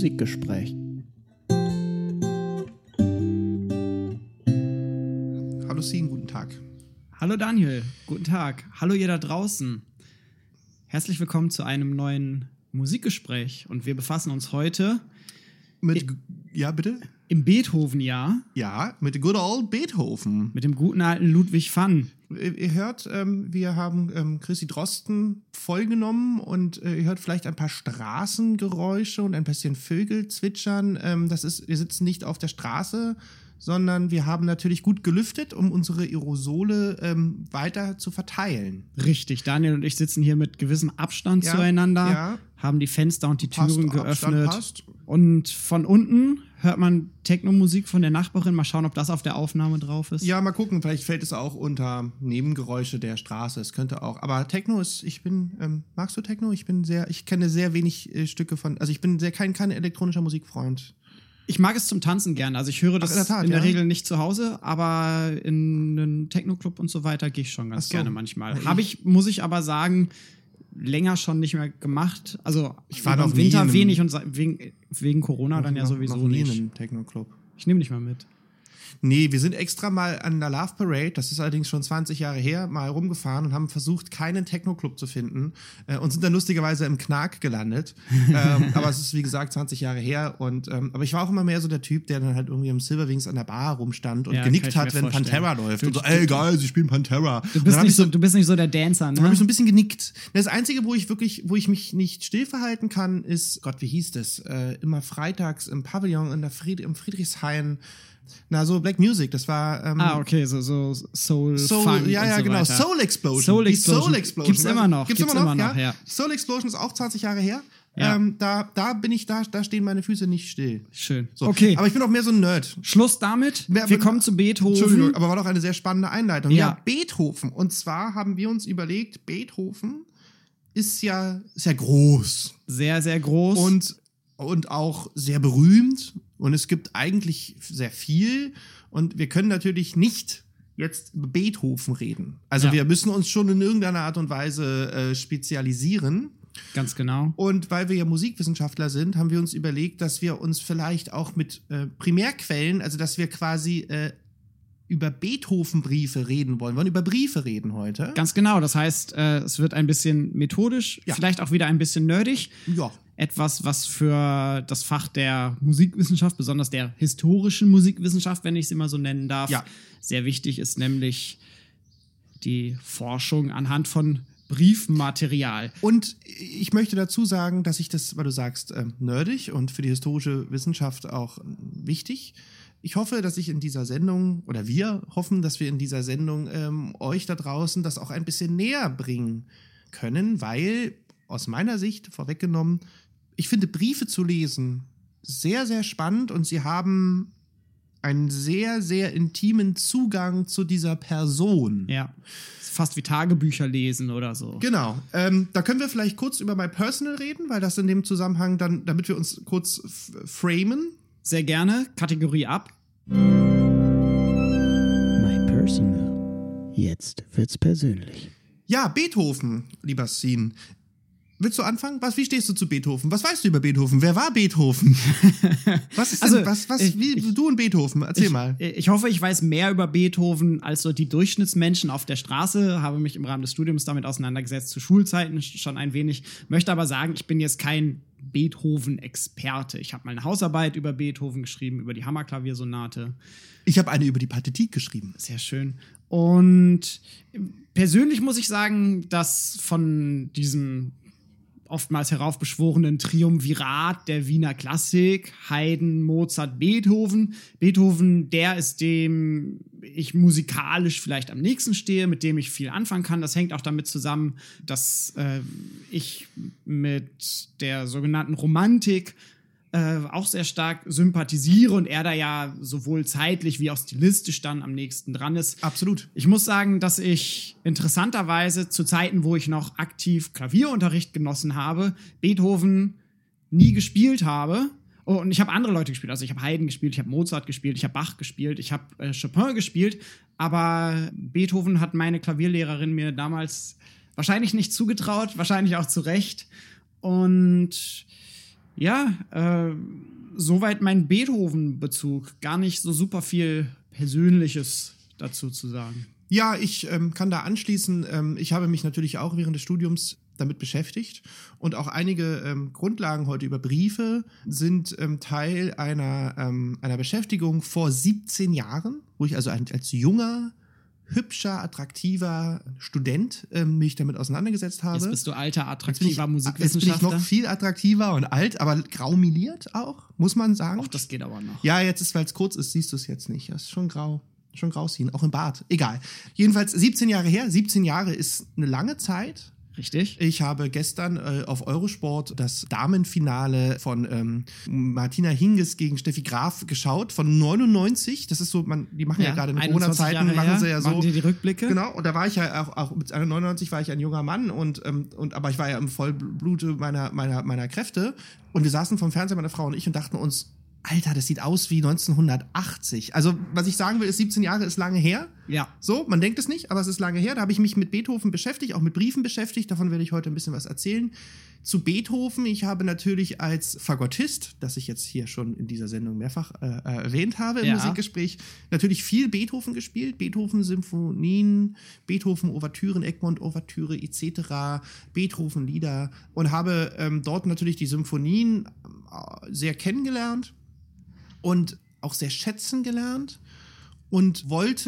Musikgespräch. Hallo Sien, guten Tag. Hallo Daniel, guten Tag. Hallo ihr da draußen. Herzlich willkommen zu einem neuen Musikgespräch. Und wir befassen uns heute Ja, bitte? im Beethoven-Jahr Ja, mit good old Beethoven. mit dem guten alten Ludwig van. Ihr hört, wir haben Chrissy Drosten vollgenommen und ihr hört vielleicht ein paar Straßengeräusche und ein bisschen Vögel zwitschern. Wir sitzen nicht auf der Straße, sondern wir haben natürlich gut gelüftet, um unsere Aerosole weiter zu verteilen. Richtig, Daniel und ich sitzen hier mit gewissem Abstand zueinander, ja. haben die Fenster und die Passt, Türen Abstand geöffnet. passt. Und von unten hört man Techno-Musik von der Nachbarin. Mal schauen, ob das auf der Aufnahme drauf ist. Ja, mal gucken, vielleicht fällt es auch unter Nebengeräusche der Straße. Es könnte auch. Aber Techno ist, magst du Techno? Ich kenne sehr wenig Stücke von, also ich bin kein elektronischer Musikfreund. Ich mag es zum Tanzen gerne. Also ich höre das in der Tat, in der ja? Regel nicht zu Hause, aber in einen Techno-Club und so weiter gehe ich schon ganz gerne manchmal. Muss ich aber sagen, länger schon nicht mehr gemacht. Also Ich war über noch den Winter nie in wenig und wegen Corona dann ja sowieso noch nie nicht. in einem Techno-Club. Ich nehme dich mal mit. Nee, wir sind extra mal an der Love Parade, das ist allerdings schon 20 Jahre her, mal rumgefahren und haben versucht, keinen Techno-Club zu finden und sind dann lustigerweise im Knark gelandet. Aber es ist, wie gesagt, 20 Jahre her. Aber ich war auch immer mehr so der Typ, der dann halt irgendwie im Silverwings an der Bar rumstand und Ja, genickt kann ich hat, mir wenn vorstellen. Pantera läuft. Und so, ey, geil, sie spielen Pantera. Du bist nicht so der Dancer, Dann habe ne? ich so ein bisschen genickt. Das Einzige, wo ich mich nicht still verhalten kann, ist, Gott, wie hieß das? Immer freitags im Pavillon im Friedrichshain. Na, so Black Music, das war. Okay, so Soul, Funk ja, und so genau. weiter. Soul Explosion. Soul Die Explosion. Soul Explosion. Gibt's immer noch. Gibt's immer noch, ja. Soul Explosion ist auch 20 Jahre her. Ja. Da stehen meine Füße nicht still. Schön. So. Okay, Aber ich bin auch mehr so ein Nerd. Schluss damit. Wer- Wir kommen zu Beethoven. Entschuldigung, aber war doch eine sehr spannende Einleitung. Ja. Ja, Beethoven. Und zwar haben wir uns überlegt, Beethoven ist ja groß. Sehr, sehr groß. Und auch sehr berühmt. Und es gibt eigentlich sehr viel. Und wir können natürlich nicht jetzt über Beethoven reden. Also Ja. wir müssen uns schon in irgendeiner Art und Weise spezialisieren. Ganz genau. Und weil wir ja Musikwissenschaftler sind, haben wir uns überlegt, dass wir uns vielleicht auch mit Primärquellen, also dass wir quasi über Beethoven-Briefe reden wollen. Wir wollen über Briefe reden heute. Ganz genau. Das heißt, es wird ein bisschen methodisch, Ja. vielleicht auch wieder ein bisschen nerdig. Ja. Etwas, was für das Fach der Musikwissenschaft, besonders der historischen Musikwissenschaft, wenn ich sie mal so nennen darf, Ja. sehr wichtig ist, nämlich die Forschung anhand von Briefmaterial. Und ich möchte dazu sagen, dass ich das, weil du sagst, nerdig und für die historische Wissenschaft auch wichtig. Ich hoffe, dass ich in dieser Sendung, oder wir hoffen, dass wir in dieser Sendung euch da draußen das auch ein bisschen näher bringen können, weil aus meiner Sicht vorweggenommen, ich finde Briefe zu lesen sehr, sehr spannend und sie haben einen sehr, sehr intimen Zugang zu dieser Person. Ja. Ist fast wie Tagebücher lesen oder so. Genau. Da können wir vielleicht kurz über My Personal reden, weil das in dem Zusammenhang dann, damit wir uns kurz framen. Sehr gerne. Kategorie ab. My Personal. Jetzt wird's persönlich. Ja, Beethoven, lieber Sien. Willst du anfangen? Wie stehst du zu Beethoven? Was weißt du über Beethoven? Wer war Beethoven? Was ist denn, du und Beethoven? Erzähl mal. Ich hoffe, ich weiß mehr über Beethoven als so die Durchschnittsmenschen auf der Straße, habe mich im Rahmen des Studiums damit auseinandergesetzt, zu Schulzeiten schon ein wenig, möchte aber sagen, ich bin jetzt kein Beethoven-Experte. Ich habe mal eine Hausarbeit über Beethoven geschrieben, über die Hammerklaviersonate. Ich habe eine über die Partitur geschrieben. Sehr schön. Und persönlich muss ich sagen, dass von diesem oftmals heraufbeschworenen Triumvirat der Wiener Klassik, Haydn, Mozart, Beethoven, der ist, dem ich musikalisch vielleicht am nächsten stehe, mit dem ich viel anfangen kann. Das hängt auch damit zusammen, dass ich mit der sogenannten Romantik auch sehr stark sympathisiere und er da ja sowohl zeitlich wie auch stilistisch dann am nächsten dran ist. Absolut. Ich muss sagen, dass ich interessanterweise zu Zeiten, wo ich noch aktiv Klavierunterricht genossen habe, Beethoven nie gespielt habe. Oh, und ich habe andere Leute gespielt. Also ich habe Haydn gespielt, ich habe Mozart gespielt, ich habe Bach gespielt, ich habe Chopin gespielt. Aber Beethoven hat meine Klavierlehrerin mir damals wahrscheinlich nicht zugetraut, wahrscheinlich auch zu Recht. Und Ja, soweit mein Beethoven-Bezug. Gar nicht so super viel Persönliches dazu zu sagen. Ja, ich kann da anschließen. Ich habe mich natürlich auch während des Studiums damit beschäftigt und auch einige Grundlagen heute über Briefe sind Teil einer Beschäftigung vor 17 Jahren, wo ich also als junger, hübscher, attraktiver Student mich damit auseinandergesetzt habe. Jetzt bist du alter, attraktiver Musikwissenschaftler. Jetzt bin ich noch viel attraktiver und alt, aber graumeliert auch, muss man sagen. Ach, das geht aber noch. Ja, jetzt ist, weil es kurz ist, siehst du es jetzt nicht. Das ist schon grau. Schon grauziehen, auch im Bart. Egal. Jedenfalls 17 Jahre her. 17 Jahre ist eine lange Zeit. Richtig. Ich habe gestern auf Eurosport das Damenfinale von Martina Hingis gegen Steffi Graf geschaut, von 99. Das ist so, die machen ja gerade in Corona-Zeiten, machen sie ja so. Machen die Rückblicke? Genau, und da war ich ja auch mit 99 war ich ein junger Mann aber ich war ja im Vollblute meiner Kräfte. Und wir saßen vom Fernseher, meine Frau und ich, und dachten uns, Alter, das sieht aus wie 1980. Also, was ich sagen will, ist, 17 Jahre ist lange her. Ja. So, man denkt es nicht, aber es ist lange her. Da habe ich mich mit Beethoven beschäftigt, auch mit Briefen beschäftigt. Davon werde ich heute ein bisschen was erzählen. Zu Beethoven, ich habe natürlich als Fagottist, das ich jetzt hier schon in dieser Sendung mehrfach erwähnt habe im Musikgespräch, natürlich viel Beethoven gespielt. Beethoven-Symphonien, Beethoven-Ouvertüren, Egmont-Ouvertüre etc., Beethoven-Lieder und habe dort natürlich die Symphonien sehr kennengelernt und auch sehr schätzen gelernt und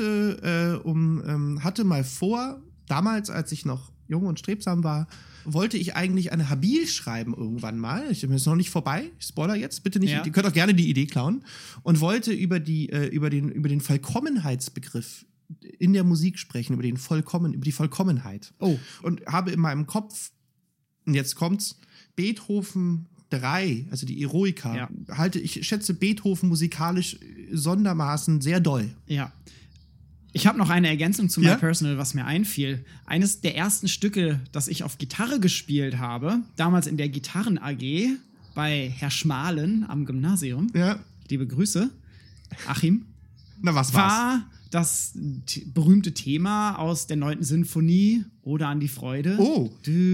hatte mal vor, damals, als ich noch jung und strebsam war, wollte ich eigentlich eine Habil schreiben irgendwann mal. Ich bin jetzt noch nicht vorbei. Ich spoiler jetzt, bitte nicht. Ihr könnt auch gerne die Idee klauen. Und wollte über den Vollkommenheitsbegriff in der Musik sprechen, über die Vollkommenheit. Oh. Und habe in meinem Kopf, und jetzt kommt's, Beethoven 3, also die Eroica, ich schätze Beethoven musikalisch sondermaßen sehr doll. Ja. Ich habe noch eine Ergänzung zu My Personal, was mir einfiel. Eines der ersten Stücke, das ich auf Gitarre gespielt habe, damals in der Gitarren-AG bei Herr Schmalen am Gymnasium. Ja. Liebe Grüße, Achim. Na, was war das berühmte Thema aus der 9. Sinfonie, Ode an die Freude. Oh.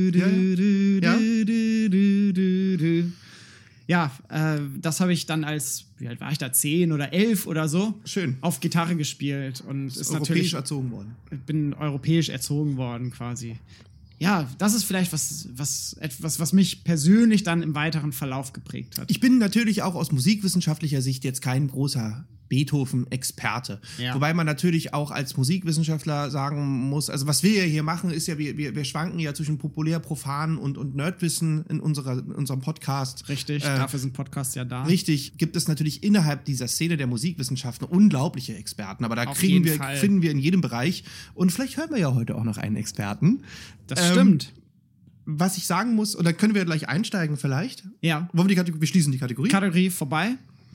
Ja, das habe ich dann wie alt war ich da, 10 oder 11 oder so, schön, auf Gitarre gespielt und ist europäisch erzogen worden. Ich bin europäisch erzogen worden quasi. Ja, das ist vielleicht was mich persönlich dann im weiteren Verlauf geprägt hat. Ich bin natürlich auch aus musikwissenschaftlicher Sicht jetzt kein großer Beethoven-Experte. Ja. Wobei man natürlich auch als Musikwissenschaftler sagen muss, also was wir ja hier machen, ist ja, wir schwanken ja zwischen populär, profan und Nerdwissen in unserem Podcast. Richtig, dafür sind Podcasts ja da. Richtig, gibt es natürlich innerhalb dieser Szene der Musikwissenschaften unglaubliche Experten, aber da finden wir in jedem Bereich. Und vielleicht hören wir ja heute auch noch einen Experten. Das stimmt. Was ich sagen muss, und dann können wir gleich einsteigen vielleicht. Ja. Wollen wir schließen die Kategorie? Kategorie vorbei.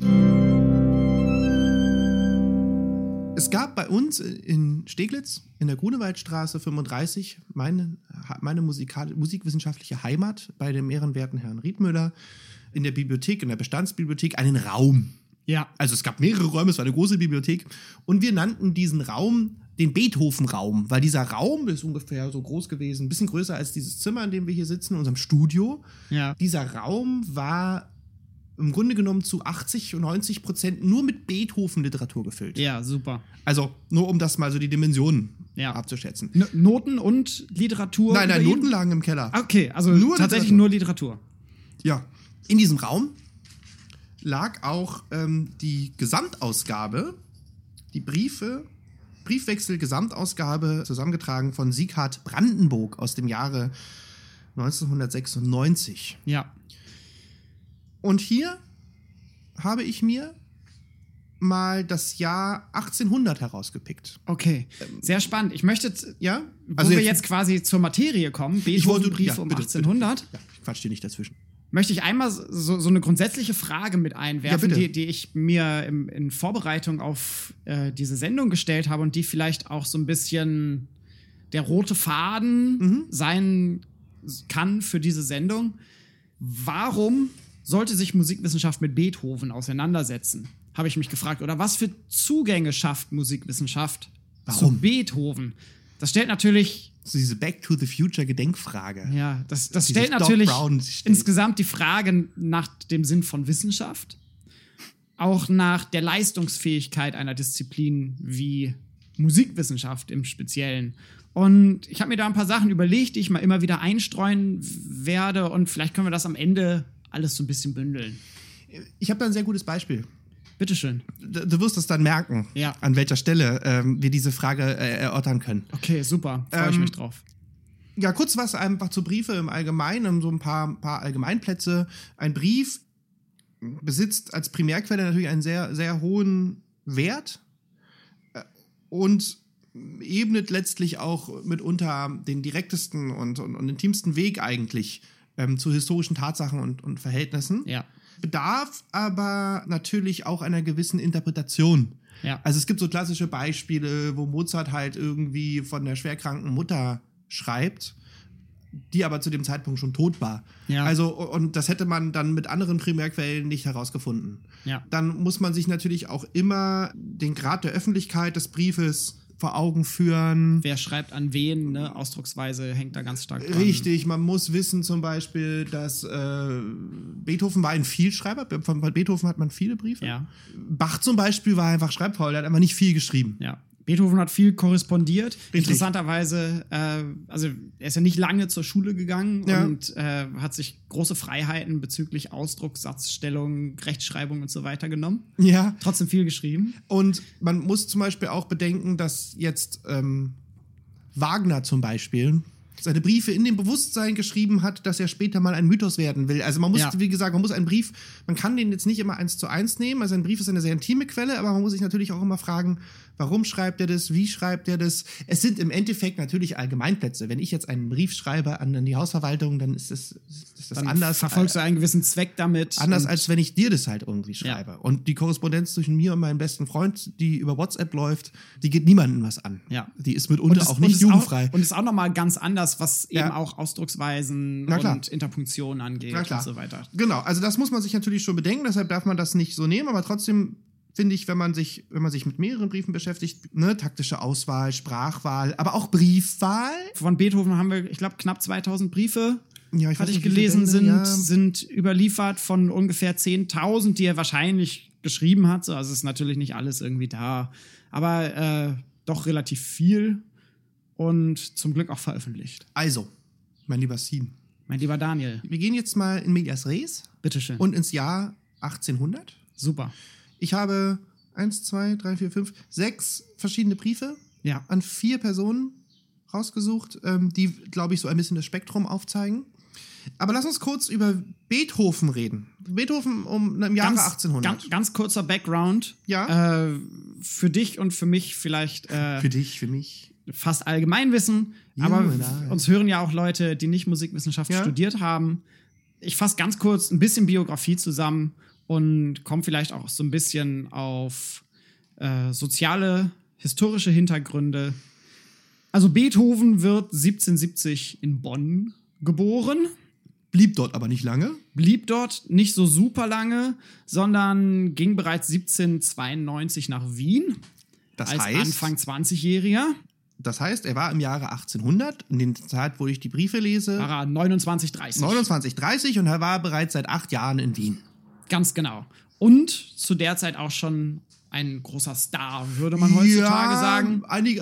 Es gab bei uns in Steglitz, in der Grunewaldstraße 35, meine musikwissenschaftliche Heimat bei dem ehrenwerten Herrn Riedmüller, in der Bibliothek, in der Bestandsbibliothek, einen Raum. Ja. Also es gab mehrere Räume, es war eine große Bibliothek. Und wir nannten diesen Raum den Beethoven-Raum, weil dieser Raum ist ungefähr so groß gewesen, ein bisschen größer als dieses Zimmer, in dem wir hier sitzen, in unserem Studio. Ja. Dieser Raum war im Grunde genommen zu 80-90% nur mit Beethoven-Literatur gefüllt. Ja, super. Also nur um das mal so die Dimensionen abzuschätzen. Noten und Literatur? Nein, Noten lagen im Keller. Okay, also tatsächlich nur Literatur. Ja. In diesem Raum lag auch die Gesamtausgabe, die Briefwechsel-Gesamtausgabe, zusammengetragen von Sieghard Brandenburg aus dem Jahre 1996. Ja. Und hier habe ich mir mal das Jahr 1800 herausgepickt. Okay, sehr spannend. Ich möchte, also wir jetzt quasi zur Materie kommen, Beethoven-Brief um 1800. Bitte. Ja, ich quatsch dir nicht dazwischen. Möchte ich einmal so eine grundsätzliche Frage mit einwerfen, die ich mir in Vorbereitung auf diese Sendung gestellt habe und die vielleicht auch so ein bisschen der rote Faden sein kann für diese Sendung. Warum sollte sich Musikwissenschaft mit Beethoven auseinandersetzen? Habe ich mich gefragt. Oder was für Zugänge schafft Musikwissenschaft zu Beethoven? Das stellt natürlich So diese Back to the Future Gedenkfrage. Ja, das Die stellt sich Doc natürlich Brown stellt. insgesamt die Frage nach dem Sinn von Wissenschaft, auch nach der Leistungsfähigkeit einer Disziplin wie Musikwissenschaft im Speziellen. Und ich habe mir da ein paar Sachen überlegt, die ich mal immer wieder einstreuen werde und vielleicht können wir das am Ende alles so ein bisschen bündeln. Ich habe da ein sehr gutes Beispiel. Bitteschön. Du wirst es dann merken, Ja. an welcher Stelle wir diese Frage erörtern können. Okay, super. Freue ich mich drauf. Ja, kurz was einfach zu Briefe im Allgemeinen, so ein paar Allgemeinplätze. Ein Brief besitzt als Primärquelle natürlich einen sehr, sehr hohen Wert und ebnet letztlich auch mitunter den direktesten und intimsten Weg eigentlich zu historischen Tatsachen und Verhältnissen. Ja. Bedarf aber natürlich auch einer gewissen Interpretation. Ja. Also es gibt so klassische Beispiele, wo Mozart halt irgendwie von der schwerkranken Mutter schreibt, die aber zu dem Zeitpunkt schon tot war. Ja. Also, und das hätte man dann mit anderen Primärquellen nicht herausgefunden. Ja. Dann muss man sich natürlich auch immer den Grad der Öffentlichkeit des Briefes vor Augen führen. Wer schreibt an wen, ne? Ausdrucksweise hängt da ganz stark dran. Richtig, man muss wissen zum Beispiel, dass Beethoven war ein Vielschreiber. Von Beethoven hat man viele Briefe. Ja. Bach zum Beispiel war einfach schreibfaul, der hat einfach nicht viel geschrieben. Ja. Beethoven hat viel korrespondiert. Richtig. Interessanterweise, also er ist ja nicht lange zur Schule gegangen Ja. und hat sich große Freiheiten bezüglich Ausdruck, Satzstellung, Rechtschreibung und so weiter genommen. Ja. Trotzdem viel geschrieben. Und man muss zum Beispiel auch bedenken, dass jetzt Wagner zum Beispiel seine Briefe in dem Bewusstsein geschrieben hat, dass er später mal ein Mythos werden will. Also man muss, Ja. wie gesagt, man muss einen Brief, man kann den jetzt nicht immer 1:1 nehmen. Also ein Brief ist eine sehr intime Quelle, aber man muss sich natürlich auch immer fragen, warum schreibt er das, wie schreibt er das? Es sind im Endeffekt natürlich Allgemeinplätze. Wenn ich jetzt einen Brief schreibe an die Hausverwaltung, dann ist das Dann anders. verfolgst du einen gewissen Zweck damit. Anders und- als wenn ich dir das halt irgendwie schreibe. Ja. Und die Korrespondenz zwischen mir und meinem besten Freund, die über WhatsApp läuft, die geht niemandem was an. Ja. Die ist mitunter es- auch nicht ist jugendfrei. Und ist auch nochmal ganz anders, was Ja. eben auch Ausdrucksweisen Na klar. und Interpunktionen angeht Na klar. und so weiter. Genau, also das muss man sich natürlich schon bedenken, deshalb darf man das nicht so nehmen, aber trotzdem finde ich, wenn man sich mit mehreren Briefen beschäftigt, ne, taktische Auswahl, Sprachwahl, aber auch Briefwahl. Von Beethoven haben wir, ich glaube, knapp 2000 Briefe, Ja, weiß hatte ich nicht, wie viele gelesen, Bände, sind überliefert von ungefähr 10.000, die er wahrscheinlich geschrieben hat. Also es ist natürlich nicht alles irgendwie da, aber doch relativ viel und zum Glück auch veröffentlicht. Also, mein lieber Sien, Mein lieber Daniel, wir gehen jetzt mal in medias res bitteschön. und ins Jahr 1800. Super. Ich habe 1, 2, 3, 4, 5, 6 verschiedene Briefe Ja. an 4 Personen rausgesucht, die, glaube ich, so ein bisschen das Spektrum aufzeigen. Aber lass uns kurz über Beethoven reden. Beethoven im Jahre 1800. Ganz kurzer Background. Ja. Für dich und für mich vielleicht Für dich, für mich. fast Allgemeinwissen. Ja, Aber nein. uns hören ja auch Leute, die nicht Musikwissenschaft Ja. studiert haben. Ich fasse ganz kurz ein bisschen Biografie zusammen und komme vielleicht auch so ein bisschen auf soziale, historische Hintergründe. Also Beethoven wird 1770 in Bonn geboren. Blieb dort aber nicht lange. Blieb dort nicht so super lange, sondern ging bereits 1792 nach Wien Das als heißt, Anfang 20-Jähriger. Das heißt, er war im Jahre 1800, in der Zeit, wo ich die Briefe lese, War er 29, 30. 29, 30 und er war bereits seit 8 Jahren in Wien. Ganz genau. Und zu der Zeit auch schon ein großer Star, würde man heutzutage sagen.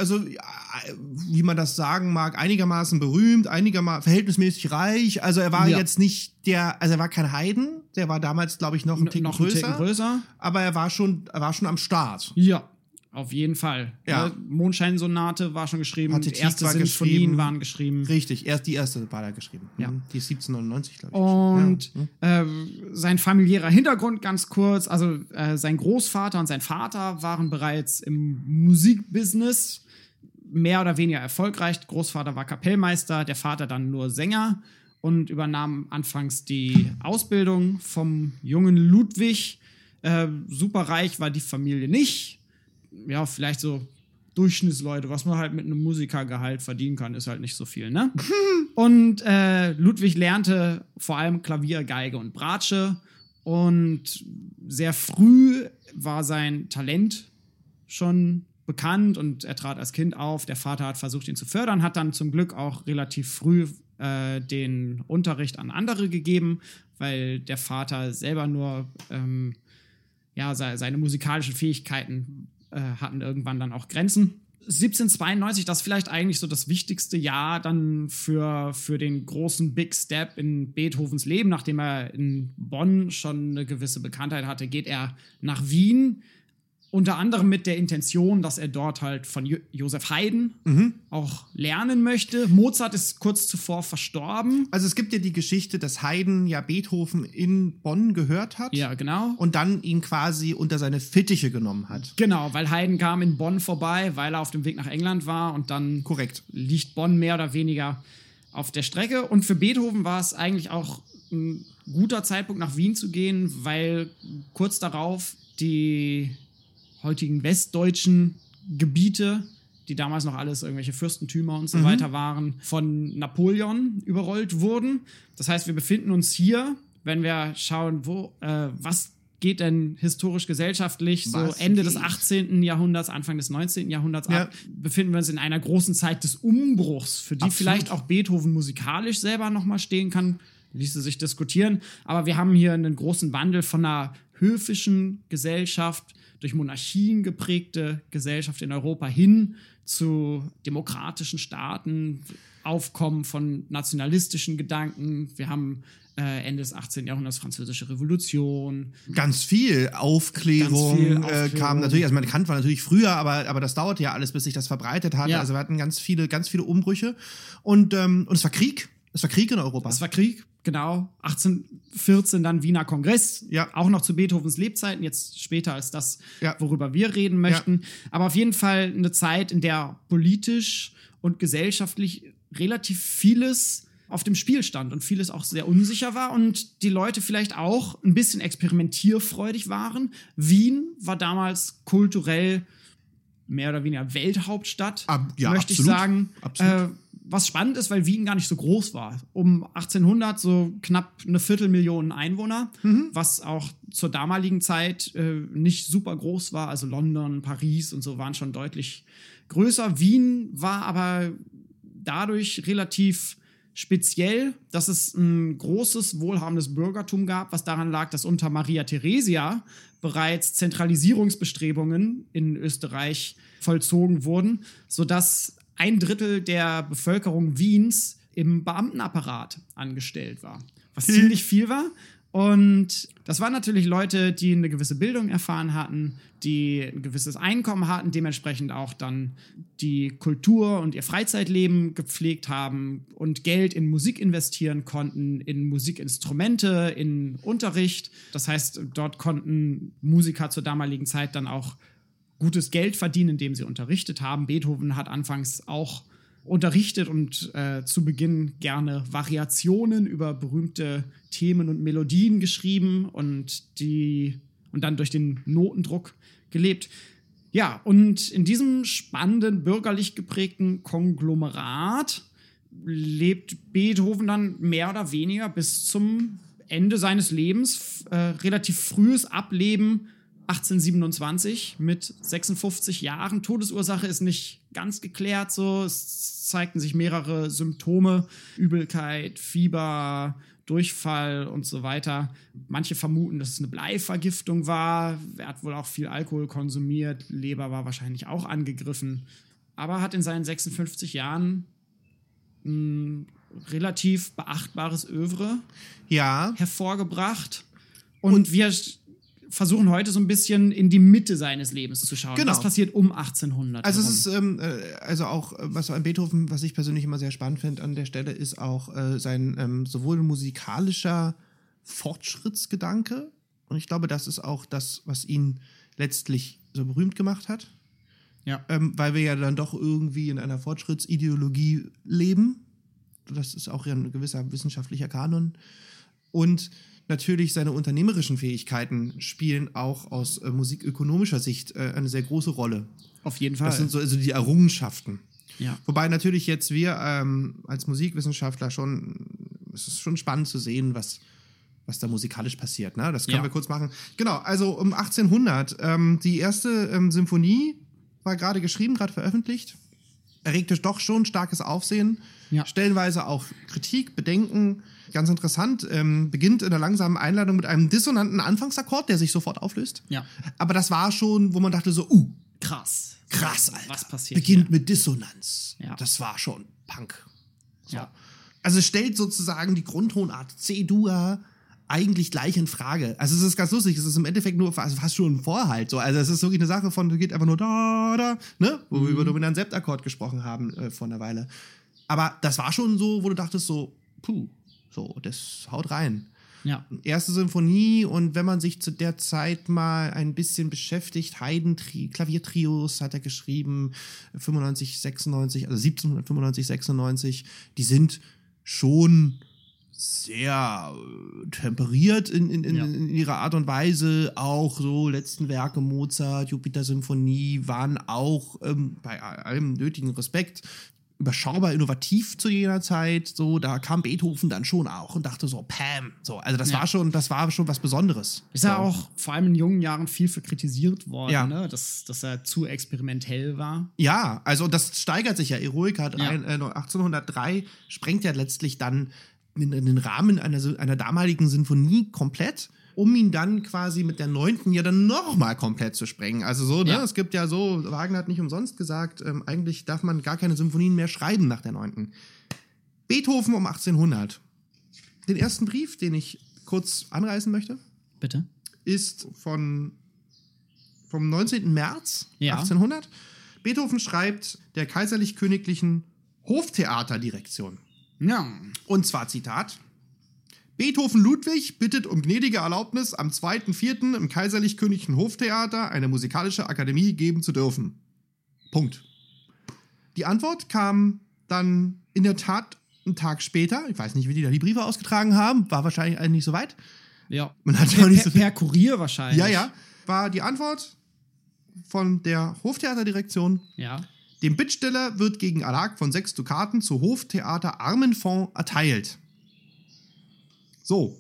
Wie man das sagen mag, einigermaßen berühmt, verhältnismäßig reich. Also er war Ja. jetzt nicht er war kein Heiden, der war damals, glaube ich, noch ein Ticken größer. Aber er war schon am Start. Ja, auf jeden Fall. Ja. Mondscheinsonate war schon geschrieben, Pathétique erste war Sinfonien geschrieben. waren geschrieben. Richtig, erst die erste war da geschrieben. Ja. Die ist 1799, glaube ich. Und Ja. sein familiärer Hintergrund ganz kurz, also sein Großvater und sein Vater waren bereits im Musikbusiness mehr oder weniger erfolgreich. Großvater war Kapellmeister, der Vater dann nur Sänger und übernahm anfangs die Ausbildung vom jungen Ludwig. Superreich war die Familie nicht. Ja, vielleicht so Durchschnittsleute, was man halt mit einem Musikergehalt verdienen kann, ist halt nicht so viel, ne? Und Ludwig lernte vor allem Klavier, Geige und Bratsche und sehr früh war sein Talent schon bekannt und er trat als Kind auf. Der Vater hat versucht, ihn zu fördern, hat dann zum Glück auch relativ früh den Unterricht an andere gegeben, weil der Vater selber nur seine musikalischen Fähigkeiten hatten irgendwann dann auch Grenzen. 1792, das ist vielleicht eigentlich so das wichtigste Jahr dann für den großen Big Step in Beethovens Leben. Nachdem er in Bonn schon eine gewisse Bekanntheit hatte, geht er nach Wien. Unter anderem mit der Intention, dass er dort halt von Joseph Haydn auch lernen möchte. Mozart ist kurz zuvor verstorben. Also es gibt ja die Geschichte, dass Haydn ja Beethoven in Bonn gehört hat. Ja, genau. Und dann ihn quasi unter seine Fittiche genommen hat. Genau, weil Haydn kam in Bonn vorbei, weil er auf dem Weg nach England war und dann liegt Bonn mehr oder weniger auf der Strecke. Und für Beethoven war es eigentlich auch ein guter Zeitpunkt, nach Wien zu gehen, weil kurz darauf die heutigen westdeutschen Gebiete, die damals noch alles irgendwelche Fürstentümer und so weiter waren, von Napoleon überrollt wurden. Das heißt, wir befinden uns hier, wenn wir schauen, was geht denn historisch-gesellschaftlich so Ende des 18. Jahrhunderts, Anfang des 19. Jahrhunderts ab, befinden wir uns in einer großen Zeit des Umbruchs, für die vielleicht auch Beethoven musikalisch selber nochmal stehen kann, ließe sich diskutieren. Aber wir haben hier einen großen Wandel von einer höfischen Gesellschaft, durch Monarchien geprägte Gesellschaft in Europa hin zu demokratischen Staaten, Aufkommen von nationalistischen Gedanken. Wir haben Ende des 18. Jahrhunderts Französische Revolution. Ganz viel Aufklärung kam natürlich. Also Kant war natürlich früher, aber das dauerte ja alles, bis sich das verbreitet hat. Ja. Also wir hatten ganz viele Umbrüche. Und es war Krieg. Es war Krieg in Europa. Es war Krieg, genau. 1814 dann Wiener Kongress. Ja. Auch noch zu Beethovens Lebzeiten, jetzt später als das, worüber wir reden möchten. Ja. Aber auf jeden Fall eine Zeit, in der politisch und gesellschaftlich relativ vieles auf dem Spiel stand und vieles auch sehr unsicher war und die Leute vielleicht auch ein bisschen experimentierfreudig waren. Wien war damals kulturell mehr oder weniger Welthauptstadt, möchte ich sagen. Was spannend ist, weil Wien gar nicht so groß war. Um 1800 so knapp 250.000 Einwohner, was auch zur damaligen Zeit nicht super groß war. Also London, Paris und so waren schon deutlich größer. Wien war aber dadurch relativ speziell, dass es ein großes, wohlhabendes Bürgertum gab, was daran lag, dass unter Maria Theresia bereits Zentralisierungsbestrebungen in Österreich vollzogen wurden, sodass 1/3 der Bevölkerung Wiens im Beamtenapparat angestellt war, was ziemlich viel war. Und das waren natürlich Leute, die eine gewisse Bildung erfahren hatten, die ein gewisses Einkommen hatten, dementsprechend auch dann die Kultur und ihr Freizeitleben gepflegt haben und Geld in Musik investieren konnten, in Musikinstrumente, in Unterricht. Das heißt, dort konnten Musiker zur damaligen Zeit dann auch gutes Geld verdienen, indem sie unterrichtet haben. Beethoven hat anfangs auch unterrichtet und zu Beginn gerne Variationen über berühmte Themen und Melodien geschrieben und dann durch den Notendruck gelebt. Ja, und in diesem spannenden, bürgerlich geprägten Konglomerat lebt Beethoven dann mehr oder weniger bis zum Ende seines Lebens, relativ frühes Ableben 1827 mit 56 Jahren. Todesursache ist nicht ganz geklärt. So. Es zeigten sich mehrere Symptome, Übelkeit, Fieber, Durchfall und so weiter. Manche vermuten, dass es eine Bleivergiftung war. Er hat wohl auch viel Alkohol konsumiert. Leber war wahrscheinlich auch angegriffen. Aber hat in seinen 56 Jahren ein relativ beachtbares Oeuvre hervorgebracht. Und wir versuchen heute so ein bisschen in die Mitte seines Lebens zu schauen. Genau. Was passiert um 1800? Also es ist auch, was an Beethoven, was ich persönlich immer sehr spannend finde an der Stelle, ist auch sein sowohl musikalischer Fortschrittsgedanke, und ich glaube, das ist auch das, was ihn letztlich so berühmt gemacht hat. Ja. Weil wir ja dann doch irgendwie in einer Fortschrittsideologie leben. Das ist auch ja ein gewisser wissenschaftlicher Kanon. Und natürlich seine unternehmerischen Fähigkeiten spielen auch aus musikökonomischer Sicht eine sehr große Rolle. Auf jeden Fall. Das sind so also die Errungenschaften. Ja. Wobei natürlich jetzt wir als Musikwissenschaftler es ist schon spannend zu sehen, was da musikalisch passiert. Ne? Das können wir kurz machen. Genau, also um 1800 die erste Symphonie war gerade geschrieben, gerade veröffentlicht. Erregte doch schon starkes Aufsehen. Ja. Stellenweise auch Kritik, Bedenken. Ganz interessant. Beginnt in einer langsamen Einleitung mit einem dissonanten Anfangsakkord, der sich sofort auflöst. Ja. Aber das war schon, wo man dachte so, Krass. krass, Alter. Was passiert Beginnt hier? mit Dissonanz. Ja. Das war schon Punk. So. Ja. Also es stellt sozusagen die Grundtonart C-Dur eigentlich gleich in Frage. Also es ist ganz lustig, es ist im Endeffekt nur fast schon ein Vorhalt. So. Also es ist wirklich eine Sache von, geht einfach nur da, da, ne? Wo wir über dominanten Septakkord gesprochen haben vor einer Weile. Aber das war schon so, wo du dachtest so, so, das haut rein. Ja. Erste Symphonie, und wenn man sich zu der Zeit mal ein bisschen beschäftigt, Klaviertrios hat er geschrieben, 95, 96, also 1795, 96, die sind schon sehr temperiert in ihrer Art und Weise. Auch so letzten Werke Mozart, Jupiter-Symphonie waren auch bei allem nötigen Respekt überschaubar innovativ zu jener Zeit. So, da kam Beethoven dann schon auch und dachte so, Pam. So, also das war schon was Besonderes. Ist ja auch vor allem in jungen Jahren viel für kritisiert worden, Ja. ne? Dass er zu experimentell war. Ja, also das steigert sich ja. Eroica 1803 sprengt ja letztlich dann in den Rahmen einer damaligen Sinfonie komplett, um ihn dann quasi mit der 9. ja dann nochmal komplett zu sprengen. Also so, ne? Ja. Es gibt ja so, Wagner hat nicht umsonst gesagt, eigentlich darf man gar keine Symphonien mehr schreiben nach der 9. Beethoven um 1800. Den ersten Brief, den ich kurz anreißen möchte, Bitte? ist vom 19. März Ja. 1800. Beethoven schreibt der kaiserlich-königlichen Hoftheaterdirektion. Ja. Und zwar Zitat: Beethoven Ludwig bittet um gnädige Erlaubnis, am 2.4. im kaiserlich-königlichen Hoftheater eine musikalische Akademie geben zu dürfen. Punkt. Die Antwort kam dann in der Tat einen Tag später. Ich weiß nicht, wie die da die Briefe ausgetragen haben. War wahrscheinlich eigentlich nicht so weit. Ja. Man hat ja auch nicht so viel. Per Kurier wahrscheinlich. Ja. War die Antwort von der Hoftheaterdirektion: Ja. Dem Bittsteller wird gegen Erlag von 6 Dukaten zu Hoftheater Armenfonds erteilt. So.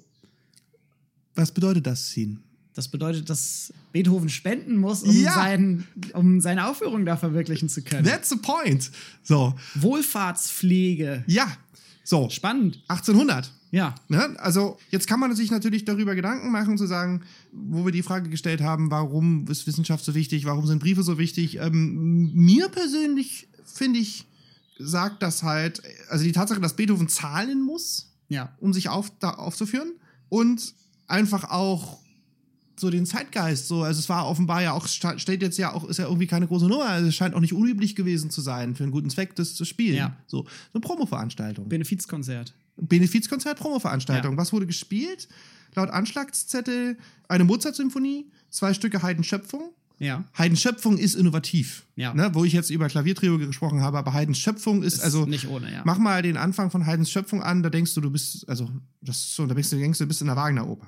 Was bedeutet das, Sin? Das bedeutet, dass Beethoven spenden muss, Ja. um seine Aufführung da verwirklichen zu können. That's the point. So. Wohlfahrtspflege. Ja. So. Spannend. 1800. Ja. Ne? Also, jetzt kann man sich natürlich darüber Gedanken machen, zu sagen, wo wir die Frage gestellt haben, warum ist Wissenschaft so wichtig, warum sind Briefe so wichtig? Mir persönlich, finde ich, sagt das halt, also die Tatsache, dass Beethoven zahlen muss, Ja. um sich aufzuführen, und einfach auch so den Zeitgeist, so, also es war offenbar ja auch, steht jetzt ja auch, ist ja irgendwie keine große Nummer, also es scheint auch nicht unüblich gewesen zu sein, für einen guten Zweck das zu spielen. Ja. So eine Promoveranstaltung. Benefizkonzert. Benefizkonzert, Promoveranstaltung. Ja. Was wurde gespielt? Laut Anschlagszettel eine Mozart-Symphonie, 2 Stücke Haydns Schöpfung. Ja. Haydns Schöpfung ist innovativ. Ja. Ne, wo ich jetzt über Klaviertrio gesprochen habe, aber Haydns Schöpfung ist also. Nicht ohne, ja. Mach mal den Anfang von Haydns Schöpfung an, da denkst du bist, also, das ist so, da denkst du bist in der Wagner-Oper.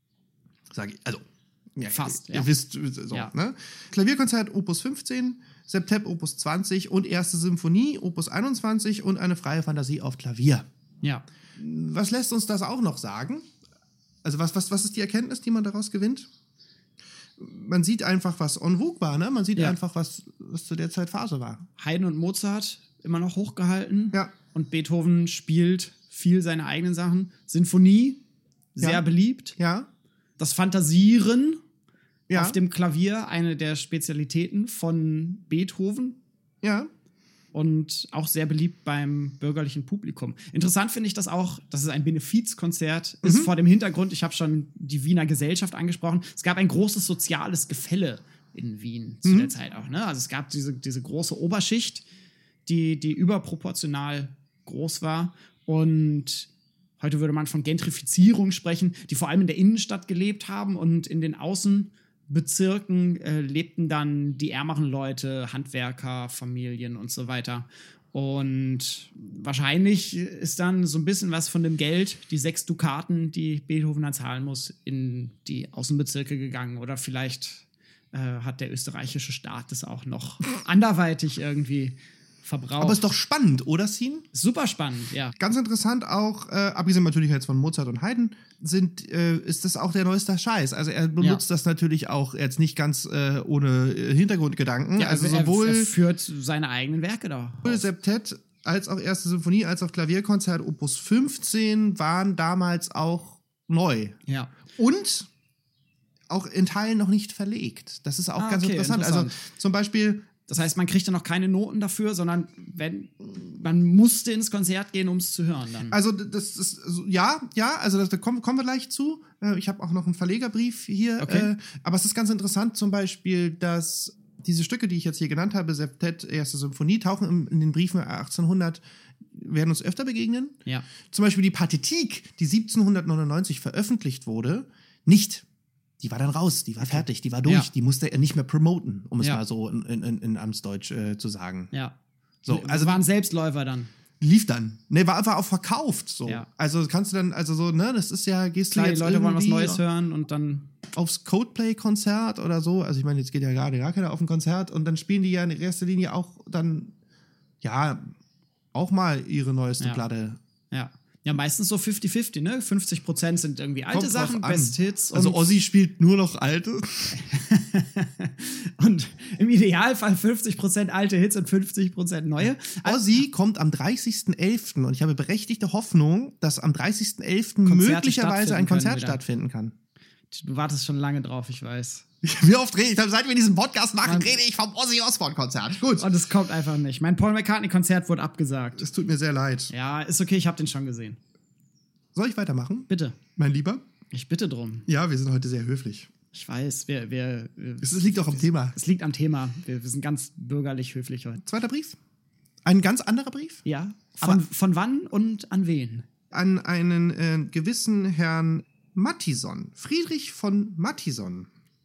Sag ich, also. Ja, Fast, Ihr ja. wisst, so, Ja. ne? Klavierkonzert Opus 15, Septett Opus 20 und erste Symphonie Opus 21 und eine freie Fantasie auf Klavier. Ja. Was lässt uns das auch noch sagen? Also was ist die Erkenntnis, die man daraus gewinnt? Man sieht einfach, was en vogue war, ne? Man sieht Ja. einfach, was zu der Zeit Phase war. Haydn und Mozart immer noch hochgehalten. Ja. Und Beethoven spielt viel seine eigenen Sachen. Sinfonie, sehr Ja. beliebt. Ja. Das Fantasieren Ja. auf dem Klavier, eine der Spezialitäten von Beethoven. Ja. Und auch sehr beliebt beim bürgerlichen Publikum. Interessant finde ich das auch, dass es ein Benefizkonzert ist vor dem Hintergrund, ich habe schon die Wiener Gesellschaft angesprochen, es gab ein großes soziales Gefälle in Wien zu der Zeit auch. Ne? Also es gab diese große Oberschicht, die überproportional groß war, und heute würde man von Gentrifizierung sprechen, die vor allem in der Innenstadt gelebt haben, und in den Außenbezirken lebten dann die ärmeren Leute, Handwerker, Familien und so weiter. Und wahrscheinlich ist dann so ein bisschen was von dem Geld, die 6 Dukaten, die Beethoven dann zahlen muss, in die Außenbezirke gegangen. Oder vielleicht hat der österreichische Staat das auch noch anderweitig irgendwie verbraucht. Aber ist doch spannend, oder, Scene? Super spannend, ja. Ganz interessant auch, abgesehen natürlich jetzt von Mozart und Haydn, ist das auch der neueste Scheiß. Also er benutzt das natürlich auch jetzt nicht ganz ohne Hintergrundgedanken. Ja, also er sowohl führt seine eigenen Werke da. Septett als auch erste Symphonie, als auch Klavierkonzert Opus 15 waren damals auch neu. Ja. Und auch in Teilen noch nicht verlegt. Das ist auch ganz interessant. Also zum Beispiel. Das heißt, man kriegt dann noch keine Noten dafür, sondern man musste ins Konzert gehen, um es zu hören dann. Also das ist, also da kommen wir gleich zu. Ich habe auch noch einen Verlegerbrief hier. Okay. Aber es ist ganz interessant zum Beispiel, dass diese Stücke, die ich jetzt hier genannt habe, Septett, erste Symphonie, tauchen in den Briefen 1800, werden uns öfter begegnen. Ja. Zum Beispiel die Partitik, die 1799 veröffentlicht wurde, nicht. Die war dann raus, die war fertig, die war durch, die musste er nicht mehr promoten, um es mal so in Amtsdeutsch zu sagen. Ja. So, also waren Selbstläufer dann. Lief dann. Ne, war einfach auch verkauft. So. Ja. Also kannst du dann, also so, ne, das ist ja, gehst Klar, du jetzt die Leute wollen was irgendwie Neues hören und dann aufs Coldplay-Konzert oder so. Also ich meine, jetzt geht ja gerade gar keiner auf ein Konzert und dann spielen die ja in erster Linie auch dann, ja, auch mal ihre neueste Platte. Ja. Ja, meistens so 50-50, ne? 50% sind irgendwie alte Kommt Sachen, drauf an. Best Hits. Also Ozzy spielt nur noch alte. Und im Idealfall 50% alte Hits und 50% neue. Ozzy kommt am 30.11. und ich habe berechtigte Hoffnung, dass am 30.11. Konzerte möglicherweise ein Konzert wieder stattfinden kann. Du wartest schon lange drauf, ich weiß. Wie oft rede ich? Seit wir diesen Podcast machen, rede ich vom Ozzy Osbourne-Konzert. Gut. Und es kommt einfach nicht. Mein Paul McCartney-Konzert wurde abgesagt. Es tut mir sehr leid. Ja, ist okay, ich habe den schon gesehen. Soll ich weitermachen? Bitte. Mein Lieber? Ich bitte drum. Ja, wir sind heute sehr höflich. Ich weiß, Es liegt auch am Thema. Es liegt am Thema. Wir sind ganz bürgerlich höflich heute. Zweiter Brief? Ein ganz anderer Brief? Ja. Von wann und an wen? An einen gewissen Herrn Mattison. Friedrich von Mattison.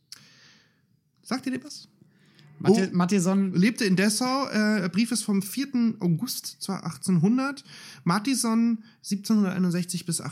Sagt ihr dem was? Mattison lebte in Dessau. Brief ist vom 4. August 1800. Mattison 1761 bis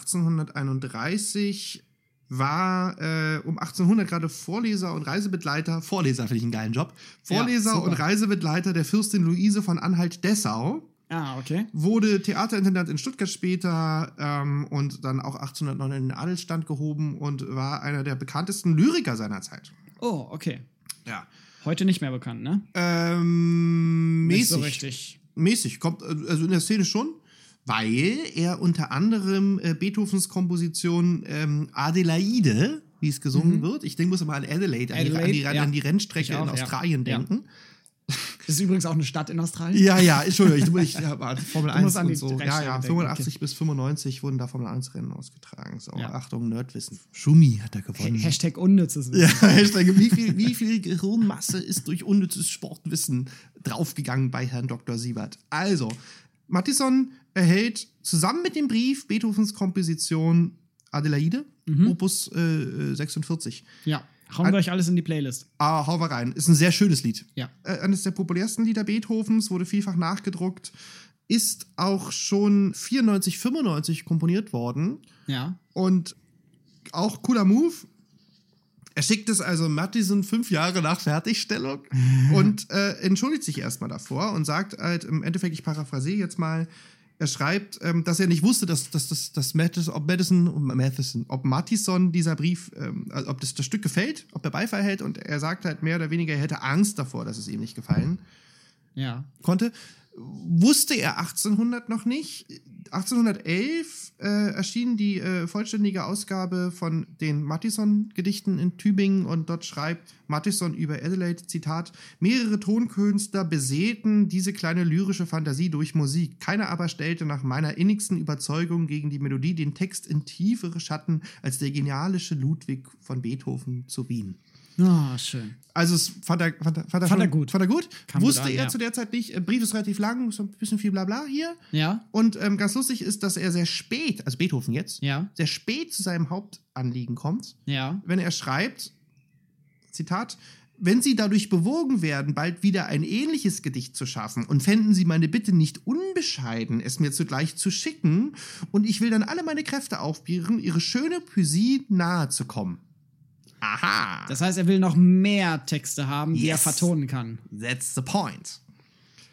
1831 war um 1800 gerade Vorleser und Reisebegleiter. Vorleser finde ich einen geilen Job. Vorleser und Reisebegleiter der Fürstin Luise von Anhalt-Dessau. Ah, okay. Wurde Theaterintendant in Stuttgart später und dann auch 1809 in den Adelsstand gehoben und war einer der bekanntesten Lyriker seiner Zeit. Oh, okay. Ja. Heute nicht mehr bekannt, ne? Mäßig. Nicht so richtig. Mäßig. Kommt also in der Szene schon, weil er unter anderem Beethovens Komposition Adelaide, wie es gesungen wird. Ich denke, muss immer an Adelaide, an die Rennstrecke in Australien denken. Das ist übrigens auch eine Stadt in Australien. Ja, Entschuldigung, ich Formel 1 und so. Ja, 85 bis 95 wurden da Formel 1 Rennen ausgetragen. So, Achtung, Nerdwissen. Schumi hat er gewonnen. Hashtag unnützes Wissen. Ja, Hashtag, wie viel Gehirnmasse ist durch unnützes Sportwissen draufgegangen bei Herrn Dr. Siebert? Also, Mattison erhält zusammen mit dem Brief Beethovens Komposition Adelaide, Opus 46. Ja. Hauen wir euch alles in die Playlist. Hauen wir rein. Ist ein sehr schönes Lied. Ja. Eines der populärsten Lieder Beethovens, wurde vielfach nachgedruckt, ist auch schon 94, 95 komponiert worden. Ja. Und auch cooler Move. Er schickt es also Mattison 5 Jahre nach Fertigstellung und entschuldigt sich erstmal davor und sagt halt im Endeffekt, ich paraphrasiere jetzt mal, er schreibt, dass er nicht wusste, ob Mattison dieser Brief, ob das Stück gefällt, ob er Beifall hält, und er sagt halt mehr oder weniger, er hätte Angst davor, dass es ihm nicht gefallen konnte. Wusste er 1800 noch nicht. 1811 erschien die vollständige Ausgabe von den Mattison-Gedichten in Tübingen und dort schreibt Mattison über Adelaide, Zitat, mehrere Tonkünstler besäten diese kleine lyrische Fantasie durch Musik. Keiner aber stellte nach meiner innigsten Überzeugung gegen die Melodie den Text in tiefere Schatten als der genialische Ludwig von Beethoven zu Wien. Oh, schön. Also es fand er gut. Wusste er zu der Zeit nicht. Brief ist relativ lang, so ein bisschen viel Blabla hier. Ja. Und ganz lustig ist, dass er sehr spät, also Beethoven jetzt, sehr spät zu seinem Hauptanliegen kommt. Ja. Wenn er schreibt, Zitat, wenn Sie dadurch bewogen werden, bald wieder ein ähnliches Gedicht zu schaffen und fänden Sie meine Bitte nicht unbescheiden, es mir zugleich zu schicken, und ich will dann alle meine Kräfte aufbieten, Ihre schöne Poesie nahe zu kommen. Aha. Das heißt, er will noch mehr Texte haben, die er vertonen kann. That's the point.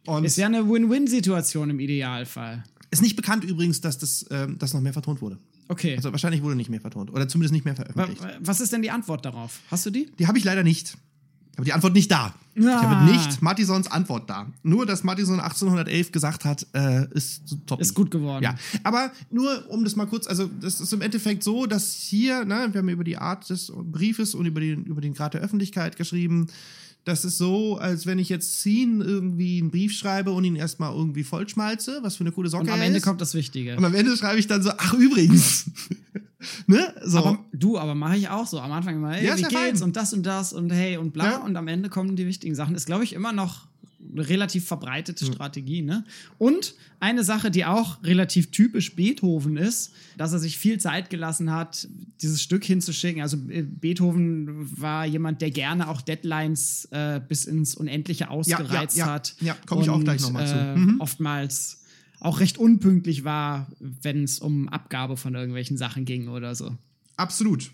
Und Ist ja eine Win-Win-Situation im Idealfall. ist nicht bekannt übrigens, dass das noch mehr vertont wurde. Okay. Also wahrscheinlich wurde nicht mehr vertont. Oder zumindest nicht mehr veröffentlicht. Was ist denn die Antwort darauf? Hast du die? Die habe ich leider nicht. Ich habe die Antwort nicht da. Ich habe nicht Mattisons Antwort da. Nur, dass Mattison 1811 gesagt hat, ist top. Ist gut geworden. Ja, aber nur um das mal kurz, also das ist im Endeffekt so, dass hier, ne, wir haben über die Art des Briefes und über den Grad der Öffentlichkeit geschrieben. Das ist so, als wenn ich jetzt Scene irgendwie einen Brief schreibe und ihn erstmal irgendwie vollschmalze, was für eine coole Socke Und am er Ende ist. kommt das Wichtige. Und am Ende schreibe ich dann so, ach übrigens. Ne? So. Aber mache ich auch so. Am Anfang immer, hey, Ja, ist wie ja geht's? fein. Und das und hey und bla. Ja. Und am Ende kommen die wichtigen Sachen. Ist, glaube ich, immer noch eine relativ verbreitete Strategie. Ne? Und eine Sache, die auch relativ typisch Beethoven ist, dass er sich viel Zeit gelassen hat, dieses Stück hinzuschicken. Also Beethoven war jemand, der gerne auch Deadlines bis ins Unendliche ausgereizt hat. Ja, komme ich auch gleich nochmal zu. Oftmals auch recht unpünktlich war, wenn es um Abgabe von irgendwelchen Sachen ging oder so. Absolut.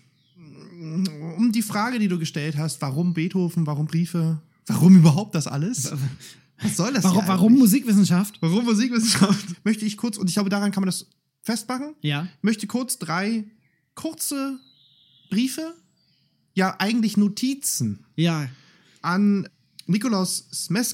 Um die Frage, die du gestellt hast, warum Beethoven, warum Briefe, warum überhaupt das alles? Was soll das hier Warum eigentlich? Musikwissenschaft? Warum Musikwissenschaft? Möchte ich kurz, und ich glaube, daran kann man das festmachen, Ja. möchte kurz 3 kurze Briefe, ja eigentlich Notizen Ja. an Nikolaus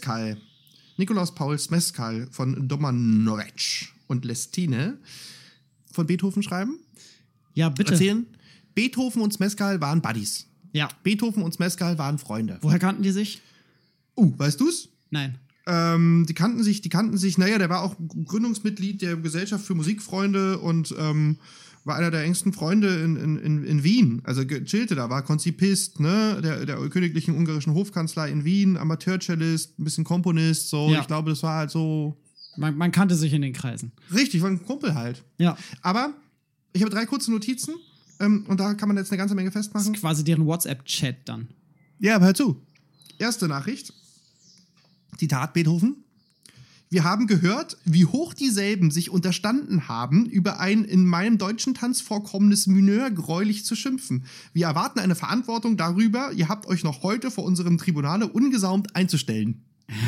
Paul Smeskal von Domanovec und Lestine von Beethoven schreiben. Ja, bitte. Erzählen, Beethoven und Smeskal waren Buddies. Ja. Beethoven und Smeskal waren Freunde. Woher kannten die sich? Weißt du's? Nein. Die kannten sich, naja, der war auch Gründungsmitglied der Gesellschaft für Musikfreunde und war einer der engsten Freunde in Wien. Also chillte da, war Konzipist, ne, der königlichen ungarischen Hofkanzlei in Wien, Amateurcellist, ein bisschen Komponist, so. Ja. Ich glaube, das war halt so Man kannte sich in den Kreisen. richtig, war ein Kumpel halt. Ja. Aber ich habe 3 kurze Notizen und da kann man jetzt eine ganze Menge Das festmachen. ist quasi deren WhatsApp-Chat dann. Ja, aber hör zu. Erste Nachricht. Zitat Beethoven. Wir haben gehört, wie hoch dieselben sich unterstanden haben, über ein in meinem deutschen Tanz vorkommendes Mineur greulich zu schimpfen. Wir erwarten eine Verantwortung darüber, ihr habt euch noch heute vor unserem Tribunale ungesaumt einzustellen.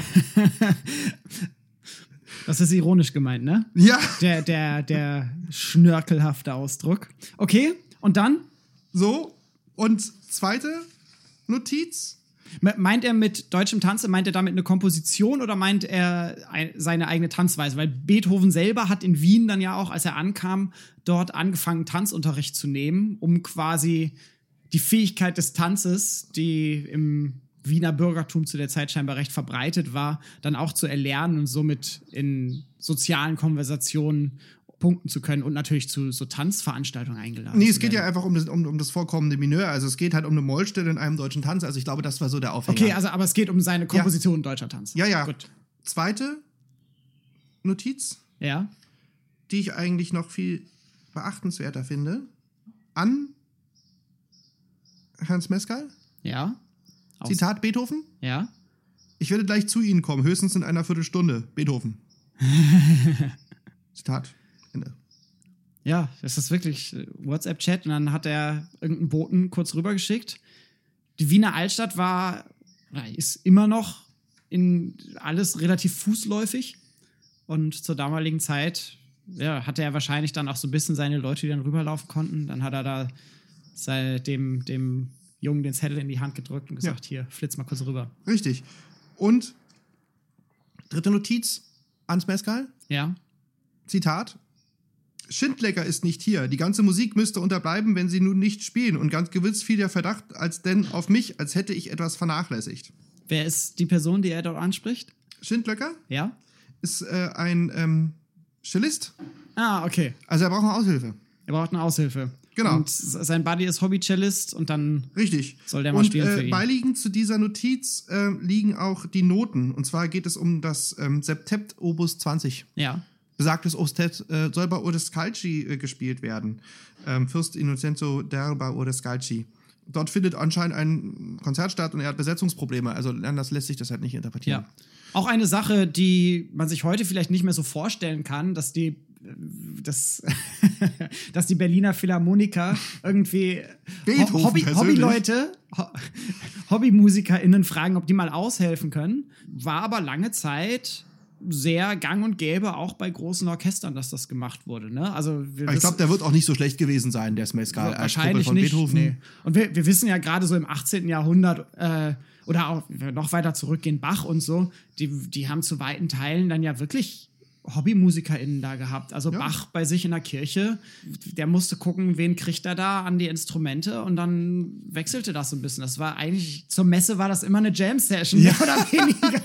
Das ist ironisch gemeint, ne? Ja, Der schnörkelhafte Ausdruck. Okay, und dann? so. Und zweite Notiz. Meint er mit deutschem Tanze, meint er damit eine Komposition oder meint er seine eigene Tanzweise? Weil Beethoven selber hat in Wien dann ja auch, als er ankam, dort angefangen, Tanzunterricht zu nehmen, um quasi die Fähigkeit des Tanzes, die im Wiener Bürgertum zu der Zeit scheinbar recht verbreitet war, dann auch zu erlernen und somit in sozialen Konversationen punkten zu können und natürlich zu so Tanzveranstaltungen eingeladen Nee, zu es geht ja werden. einfach um das vorkommende Mineur. Also es geht halt um eine Mollstelle in einem deutschen Tanz. Also ich glaube, das war so der Aufhänger. Okay, also aber es geht um seine Komposition deutscher Tanz. Ja. Gut. Zweite Notiz, Ja. die ich eigentlich noch viel beachtenswerter finde, an Herrn Smeskal. Ja. Zitat Beethoven. Ja. Ich werde gleich zu Ihnen kommen, höchstens in einer Viertelstunde. Beethoven. Zitat Ende. Ja, das ist wirklich WhatsApp-Chat und dann hat er irgendeinen Boten kurz rübergeschickt. Die Wiener Altstadt ist immer noch in alles relativ fußläufig und zur damaligen Zeit hatte er wahrscheinlich dann auch so ein bisschen seine Leute, die dann rüberlaufen konnten. Dann hat er da dem Jungen den Zettel in die Hand gedrückt und gesagt, hier, flitz mal kurz rüber. Richtig. Und dritte Notiz an Smeskal. Ja. Zitat. Schindlecker ist nicht hier. Die ganze Musik müsste unterbleiben, wenn sie nun nicht spielen. Und ganz gewiss fiel der Verdacht als denn auf mich, als hätte ich etwas vernachlässigt. Wer ist die Person, die er dort anspricht? Schindlecker Ja. ist ein Cellist. Ah, okay. Also er braucht eine Aushilfe. Er braucht eine Aushilfe. Genau. Und sein Buddy ist Hobby-Cellist und dann Richtig. soll der mal und spielen für ihn. beiliegend zu dieser Notiz liegen auch die Noten. Und zwar geht es um das Septett Opus 20. Ja. Besagtes Ostet soll bei Odescalchi gespielt werden. Fürst Innocenzo d'Erba Odescalchi. Dort findet anscheinend ein Konzert statt und er hat Besetzungsprobleme. Also anders lässt sich das halt nicht interpretieren. Ja. Auch eine Sache, die man sich heute vielleicht nicht mehr so vorstellen kann, dass die Berliner Philharmoniker irgendwie Beethoven persönlich. Hobbyleute, HobbymusikerInnen fragen, ob die mal aushelfen können. War aber lange Zeit sehr gang und gäbe, auch bei großen Orchestern, dass das gemacht wurde. Ne? Also ich glaube, der wird auch nicht so schlecht gewesen sein, der Mescal, wahrscheinlich von nicht. Beethoven. Nee. Und wir wissen ja gerade so im 18. Jahrhundert oder auch wenn wir noch weiter zurückgehen, Bach und so, die haben zu weiten Teilen dann ja wirklich HobbymusikerInnen da gehabt. Also Bach bei sich in der Kirche, der musste gucken, wen kriegt er da an die Instrumente und dann wechselte das so ein bisschen. Das war eigentlich, zur Messe war das immer eine Jam-Session, mehr oder weniger.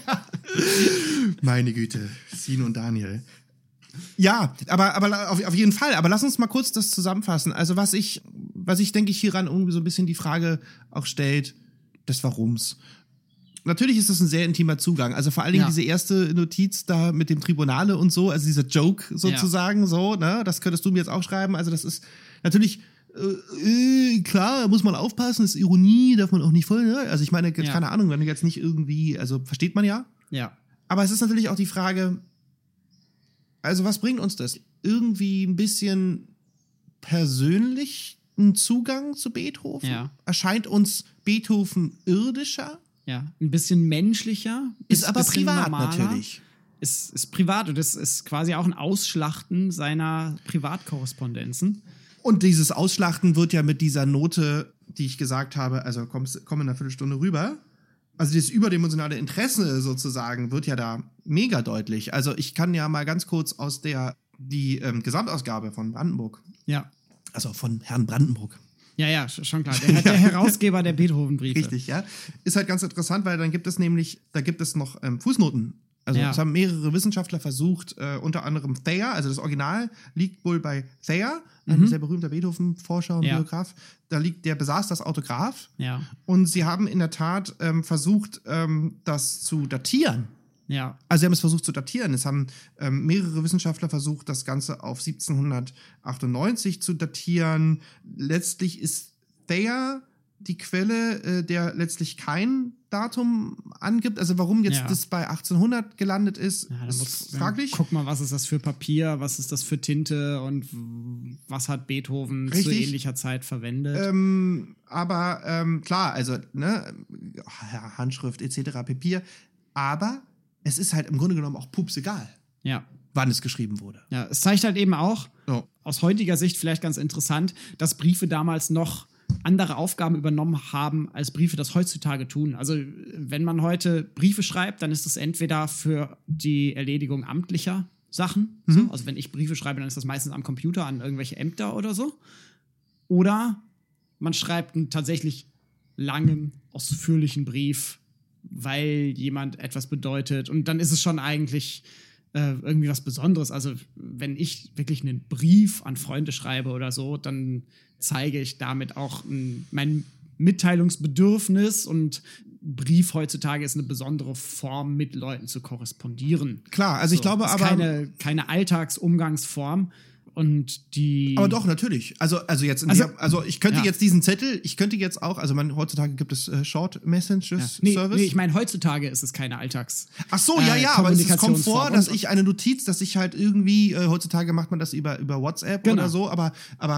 Meine Güte, Sin und Daniel. Ja, aber auf jeden Fall. Aber lass uns mal kurz das zusammenfassen. Also was ich denke ich hieran irgendwie so ein bisschen die Frage auch stellt, des Warums. Natürlich ist das ein sehr intimer Zugang. Also vor allen Dingen diese erste Notiz da mit dem Tribunale und so, also dieser Joke sozusagen, so, ne, das könntest du mir jetzt auch schreiben. Also das ist natürlich klar, muss man aufpassen, ist Ironie, darf man auch nicht voll, ne? Also ich meine, keine Ahnung, wenn du jetzt nicht irgendwie, also versteht man ja. Ja. Aber es ist natürlich auch die Frage, also was bringt uns das? Irgendwie ein bisschen persönlichen Zugang zu Beethoven? Ja. Erscheint uns Beethoven irdischer? Ja, ein bisschen menschlicher. Ist aber privat normaler. natürlich. Ist privat und das ist quasi auch ein Ausschlachten seiner Privatkorrespondenzen. Und dieses Ausschlachten wird ja mit dieser Note, die ich gesagt habe, also komm in einer Viertelstunde rüber. Also dieses überdimensionale Interesse sozusagen wird ja da mega deutlich. Also ich kann ja mal ganz kurz aus die Gesamtausgabe von Brandenburg. Ja. Also von Herrn Brandenburg. Ja, schon klar. Der Herausgeber der Beethoven-Briefe. Richtig, ja. Ist halt ganz interessant, weil dann gibt es noch Fußnoten. Also es haben mehrere Wissenschaftler versucht, unter anderem Thayer, also das Original liegt wohl bei Thayer, ein sehr berühmter Beethoven-Forscher und Biograf. Der besaß das Autograph. Ja. Und sie haben in der Tat versucht, das zu datieren. Ja. Also sie haben es versucht zu datieren. Es haben mehrere Wissenschaftler versucht, das Ganze auf 1798 zu datieren. Letztlich ist Thayer die Quelle, der letztlich kein Datum angibt. Also warum jetzt das bei 1800 gelandet ist, ist fraglich. Guck mal, was ist das für Papier, was ist das für Tinte und was hat Beethoven zu ähnlicher Zeit verwendet. Aber klar, also ne, Handschrift etc. pp. Aber es ist halt im Grunde genommen auch pups egal, wann es geschrieben wurde. Ja, es zeigt halt eben auch, aus heutiger Sicht vielleicht ganz interessant, dass Briefe damals noch andere Aufgaben übernommen haben, als Briefe das heutzutage tun. Also wenn man heute Briefe schreibt, dann ist es entweder für die Erledigung amtlicher Sachen. So. Also wenn ich Briefe schreibe, dann ist das meistens am Computer an irgendwelche Ämter oder so. Oder man schreibt einen tatsächlich langen, ausführlichen Brief, weil jemand etwas bedeutet. Und dann ist es schon eigentlich irgendwie was Besonderes. Also wenn ich wirklich einen Brief an Freunde schreibe oder so, dann zeige ich damit auch mein Mitteilungsbedürfnis, und Brief heutzutage ist eine besondere Form, mit Leuten zu korrespondieren. Klar, also ich glaube ist aber keine Alltagsumgangsform. Und die. Aber doch, natürlich. Also jetzt ich könnte jetzt diesen Zettel, auch, also heutzutage gibt es Short Messages Service. Nee, ich meine, heutzutage ist es keine Alltags. Ach so, aber es kommt vor, dass ich eine Notiz, dass ich halt irgendwie, heutzutage macht man das über WhatsApp oder so, aber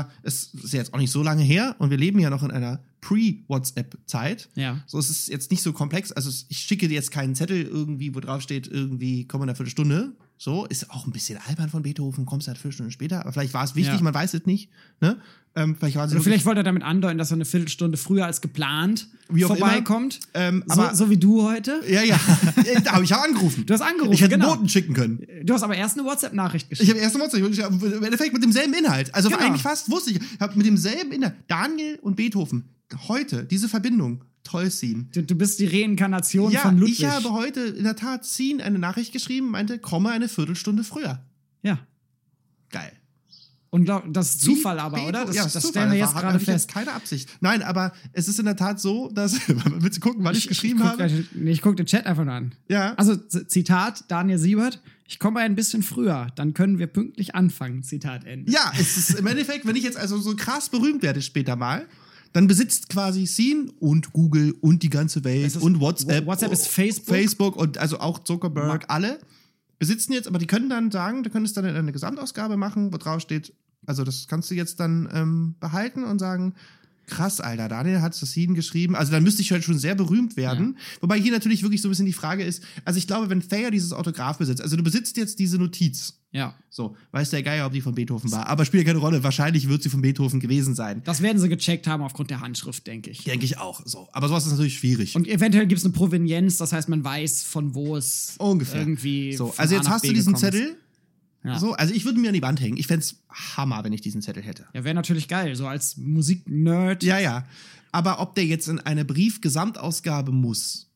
es ist jetzt auch nicht so lange her und wir leben ja noch in einer Pre-WhatsApp-Zeit. Ja. So, es ist jetzt nicht so komplex. Also ich schicke dir jetzt keinen Zettel irgendwie, wo drauf steht, irgendwie komm in einer Viertelstunde. So, ist auch ein bisschen albern von Beethoven, kommst halt 4 Stunden später. Aber vielleicht war es wichtig, man weiß es nicht. Ne? Vielleicht wollte er damit andeuten, dass er eine Viertelstunde früher als geplant vorbeikommt. Aber so wie du heute. Ja. Aber ich habe angerufen. Du hast angerufen, ich hätte einen Boten schicken können. Du hast aber erst eine WhatsApp-Nachricht geschickt. Ich habe erst eine WhatsApp, im Endeffekt mit demselben Inhalt. Also eigentlich fast wusste ich habe mit demselben Inhalt. Daniel und Beethoven. Heute, diese Verbindung. Toll, Sin. Du bist die Reinkarnation von Ludwig. Ich habe heute in der Tat Sin eine Nachricht geschrieben, meinte, komme eine Viertelstunde früher. Ja. Geil. Und das ist Zufall aber, oder? Das stellen wir jetzt gerade fest. Keine Absicht. Nein, aber es ist in der Tat so, dass, willst du gucken, wann ich geschrieben habe? Ich gucke den Chat einfach nur an. Ja. Also, Zitat, Daniel Siebert, ich komme ein bisschen früher, dann können wir pünktlich anfangen, Zitat Ende. Ja, es ist im Endeffekt, wenn ich jetzt also so krass berühmt werde später mal, dann besitzt quasi Sin und Google und die ganze Welt und WhatsApp. WhatsApp ist Facebook. Facebook und also auch Zuckerberg, alle besitzen jetzt, aber die können dann sagen, du könntest dann eine Gesamtausgabe machen, wo drauf steht, also das kannst du jetzt dann behalten und sagen, krass, Alter, Daniel hat Assassinen geschrieben. Also dann müsste ich halt schon sehr berühmt werden. Ja. Wobei hier natürlich wirklich so ein bisschen die Frage ist, also ich glaube, wenn Thayer dieses Autograph besitzt, also du besitzt jetzt diese Notiz. Ja. So, weiß der Geier, ob die von Beethoven war. Aber spielt ja keine Rolle. Wahrscheinlich wird sie von Beethoven gewesen sein. Das werden sie gecheckt haben aufgrund der Handschrift, denke ich. Denke ich auch. So. Aber sowas ist natürlich schwierig. Und eventuell gibt es eine Provenienz, das heißt, man weiß, von wo es ungefähr irgendwie so. Also jetzt hast du diesen Zettel. Ja. So, also ich würde mir an die Wand hängen. Ich fände es Hammer, wenn ich diesen Zettel hätte. Ja, wäre natürlich geil, so als Musiknerd. Ja, ja. Aber ob der jetzt in eine Briefgesamtausgabe muss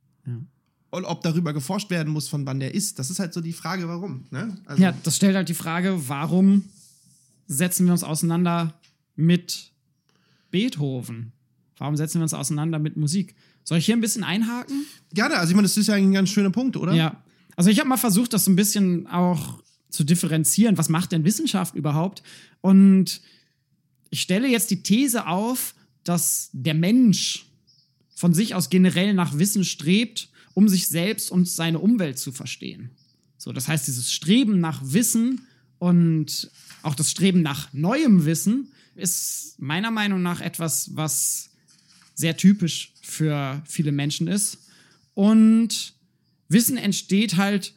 und ob darüber geforscht werden muss, von wann der ist, das ist halt so die Frage, warum. Ne? Also ja, das stellt halt die Frage, warum setzen wir uns auseinander mit Beethoven? Warum setzen wir uns auseinander mit Musik? Soll ich hier ein bisschen einhaken? Gerne, also ich meine, das ist ja ein ganz schöner Punkt, oder? Ja. Also ich habe mal versucht, das so ein bisschen auch zu differenzieren. Was macht denn Wissenschaft überhaupt? Und ich stelle jetzt die These auf, dass der Mensch von sich aus generell nach Wissen strebt, um sich selbst und seine Umwelt zu verstehen. So, das heißt, dieses Streben nach Wissen und auch das Streben nach neuem Wissen ist meiner Meinung nach etwas, was sehr typisch für viele Menschen ist. Und Wissen entsteht halt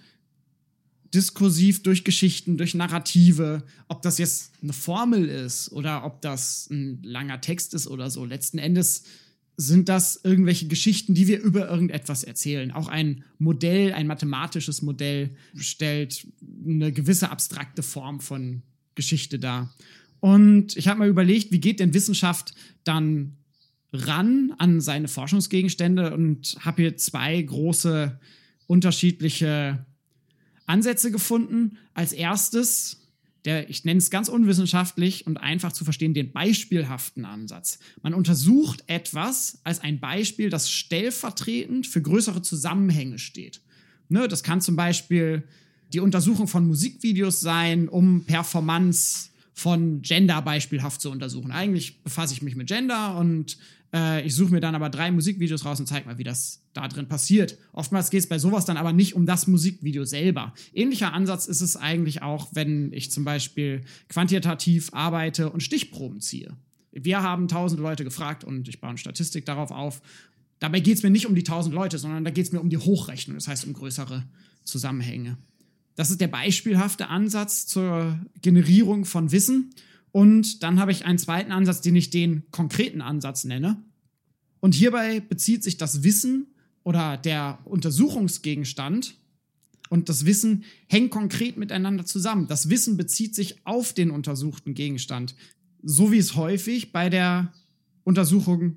diskursiv durch Geschichten, durch Narrative, ob das jetzt eine Formel ist oder ob das ein langer Text ist oder so. Letzten Endes sind das irgendwelche Geschichten, die wir über irgendetwas erzählen. Auch ein Modell, ein mathematisches Modell stellt eine gewisse abstrakte Form von Geschichte dar. Und ich habe mal überlegt, wie geht denn Wissenschaft dann ran an seine Forschungsgegenstände und habe hier 2 große unterschiedliche Ansätze gefunden. Als erstes, ich nenne es ganz unwissenschaftlich und einfach zu verstehen, den beispielhaften Ansatz. Man untersucht etwas als ein Beispiel, das stellvertretend für größere Zusammenhänge steht. Ne, das kann zum Beispiel die Untersuchung von Musikvideos sein, um Performance von Gender beispielhaft zu untersuchen. Eigentlich befasse ich mich mit Gender und ich suche mir dann aber 3 Musikvideos raus und zeige mal, wie das da drin passiert. Oftmals geht es bei sowas dann aber nicht um das Musikvideo selber. Ähnlicher Ansatz ist es eigentlich auch, wenn ich zum Beispiel quantitativ arbeite und Stichproben ziehe. Wir haben 1000 Leute gefragt und ich baue eine Statistik darauf auf. Dabei geht es mir nicht um die 1000 Leute, sondern da geht es mir um die Hochrechnung, das heißt um größere Zusammenhänge. Das ist der beispielhafte Ansatz zur Generierung von Wissen. Und dann habe ich einen zweiten Ansatz, den ich den konkreten Ansatz nenne. Und hierbei bezieht sich das Wissen oder der Untersuchungsgegenstand und das Wissen hängen konkret miteinander zusammen. Das Wissen bezieht sich auf den untersuchten Gegenstand. So wie es häufig bei der Untersuchung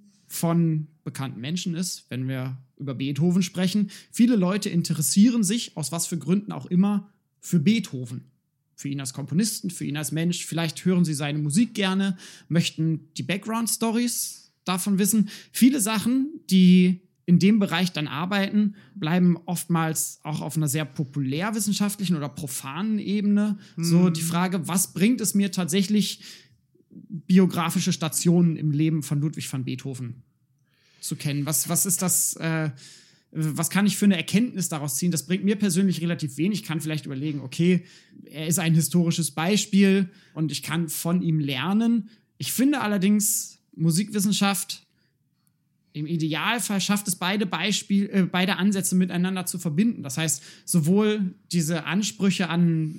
von bekannten Menschen ist, wenn wir über Beethoven sprechen. Viele Leute interessieren sich, aus was für Gründen auch immer, für Beethoven. Für ihn als Komponisten, für ihn als Mensch. Vielleicht hören sie seine Musik gerne, möchten die Background-Stories davon wissen. Viele Sachen, die in dem Bereich dann arbeiten, bleiben oftmals auch auf einer sehr populärwissenschaftlichen oder profanen Ebene. So die Frage, was bringt es mir tatsächlich, biografische Stationen im Leben von Ludwig van Beethoven zu kennen? Was ist das, was kann ich für eine Erkenntnis daraus ziehen? Das bringt mir persönlich relativ wenig. Ich kann vielleicht überlegen, okay, er ist ein historisches Beispiel und ich kann von ihm lernen. Ich finde allerdings, Musikwissenschaft im Idealfall schafft es, beide Ansätze miteinander zu verbinden. Das heißt, sowohl diese Ansprüche an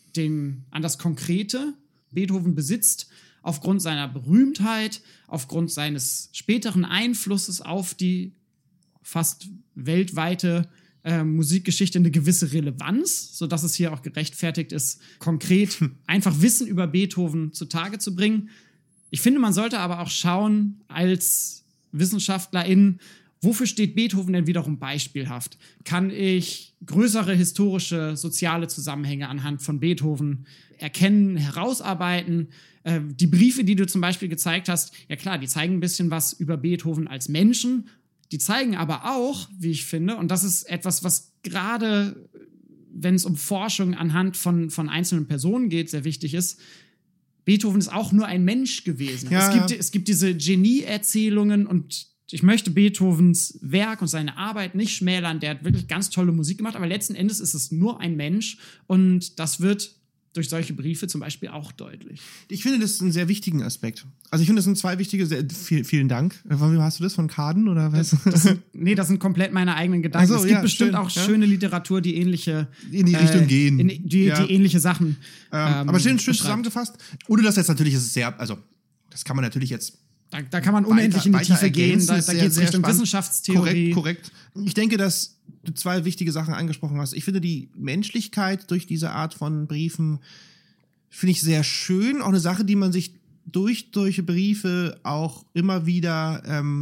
das Konkrete, Beethoven besitzt, aufgrund seiner Berühmtheit, aufgrund seines späteren Einflusses auf die fast weltweite Musikgeschichte eine gewisse Relevanz, sodass es hier auch gerechtfertigt ist, konkret einfach Wissen über Beethoven zutage zu bringen. Ich finde, man sollte aber auch schauen, als WissenschaftlerInnen, wofür steht Beethoven denn wiederum beispielhaft? Kann ich größere historische, soziale Zusammenhänge anhand von Beethoven erkennen, herausarbeiten? Die Briefe, die du zum Beispiel gezeigt hast, ja klar, die zeigen ein bisschen was über Beethoven als Menschen. Die zeigen aber auch, wie ich finde, und das ist etwas, was gerade, wenn es um Forschung anhand von einzelnen Personen geht, sehr wichtig ist, Beethoven ist auch nur ein Mensch gewesen. Ja. Es gibt diese Genie-Erzählungen und ich möchte Beethovens Werk und seine Arbeit nicht schmälern. Der hat wirklich ganz tolle Musik gemacht, aber letzten Endes ist es nur ein Mensch und das wird durch solche Briefe zum Beispiel auch deutlich. Ich finde, das ist ein sehr wichtigen Aspekt. Also ich finde, das sind zwei wichtige, vielen Dank. Wie hast du das, von Kaden oder was? Das sind komplett meine eigenen Gedanken. Ach so, es gibt ja, bestimmt schön, auch ja. schöne Literatur, die ähnliche In die Richtung gehen. die Ja. ähnliche Sachen Aber schön beschreibt. zusammengefasst. Ohne das jetzt natürlich, ist es sehr, also das kann man natürlich jetzt Da kann man unendlich in die Tiefe gehen. Da geht geht es Richtung spannend. Wissenschaftstheorie. Korrekt. Ich denke, dass du zwei wichtige Sachen angesprochen hast. Ich finde die Menschlichkeit durch diese Art von Briefen finde ich sehr schön. Auch eine Sache, die man sich durch solche Briefe auch immer wieder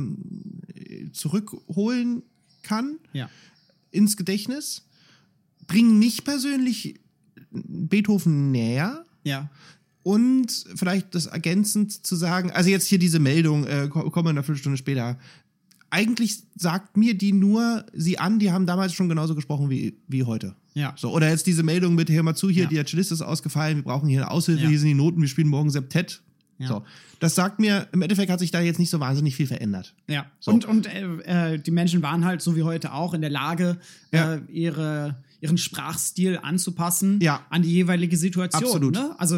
zurückholen kann Ja. ins Gedächtnis. Bringen mich persönlich Beethoven näher. Ja. Und vielleicht das ergänzend zu sagen, also jetzt hier diese Meldung, kommen wir eine Viertelstunde später. Eigentlich sagt mir die nur sie an, die haben damals schon genauso gesprochen wie heute. Ja. So, oder jetzt diese Meldung mit, hör mal zu, hier, Ja. der Cellist ist ausgefallen, wir brauchen hier eine Aushilfe, Ja. hier sind die Noten, wir spielen morgen Septett. Ja. So. Das sagt mir, im Endeffekt hat sich da jetzt nicht so wahnsinnig viel verändert. Ja. So. Und die Menschen waren halt, so wie heute auch, in der Lage, Ja. ihren Sprachstil anzupassen Ja. an die jeweilige Situation. Absolut. Ne? Also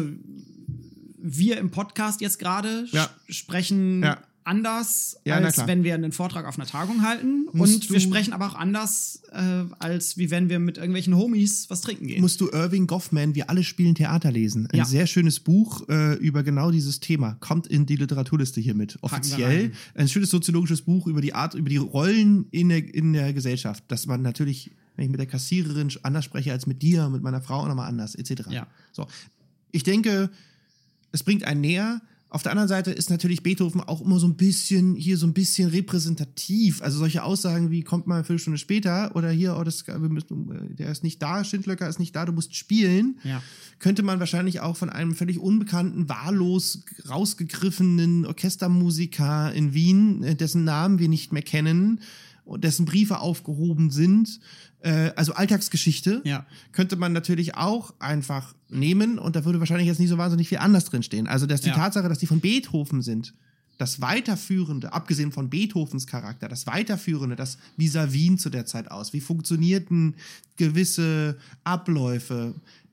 wir im Podcast jetzt gerade Ja. sprechen Ja. anders, Ja, na als klar. wenn wir einen Vortrag auf einer Tagung halten. Musst Und du- wir sprechen aber auch anders, als wie wenn wir mit irgendwelchen Homies was trinken gehen. Musst du Irving Goffman, Wir alle spielen Theater lesen. Ein Ja. sehr schönes Buch über genau dieses Thema. Kommt in die Literaturliste hier mit. Packen wir Offiziell. rein. Ein schönes soziologisches Buch über die Art, über die Rollen in der Gesellschaft. Dass man natürlich, wenn ich mit der Kassiererin anders spreche als mit dir, mit meiner Frau nochmal anders, etc. Ja. So. Ich denke, es bringt einen näher. Auf der anderen Seite ist natürlich Beethoven auch immer so ein bisschen repräsentativ. Also solche Aussagen wie, kommt mal eine Viertelstunde später oder hier, der ist nicht da, Schindlöcker ist nicht da, du musst spielen. Ja. Könnte man wahrscheinlich auch von einem völlig unbekannten, wahllos rausgegriffenen Orchestermusiker in Wien, dessen Namen wir nicht mehr kennen, und dessen Briefe aufgehoben sind, also Alltagsgeschichte, Ja. könnte man natürlich auch einfach nehmen und da würde wahrscheinlich jetzt nicht so wahnsinnig viel anders drinstehen. Also dass die Ja. Tatsache, dass die von Beethoven sind, das Weiterführende, abgesehen von Beethovens Charakter, das Weiterführende, das wie sah Wien zu der Zeit aus, wie funktionierten gewisse Abläufe,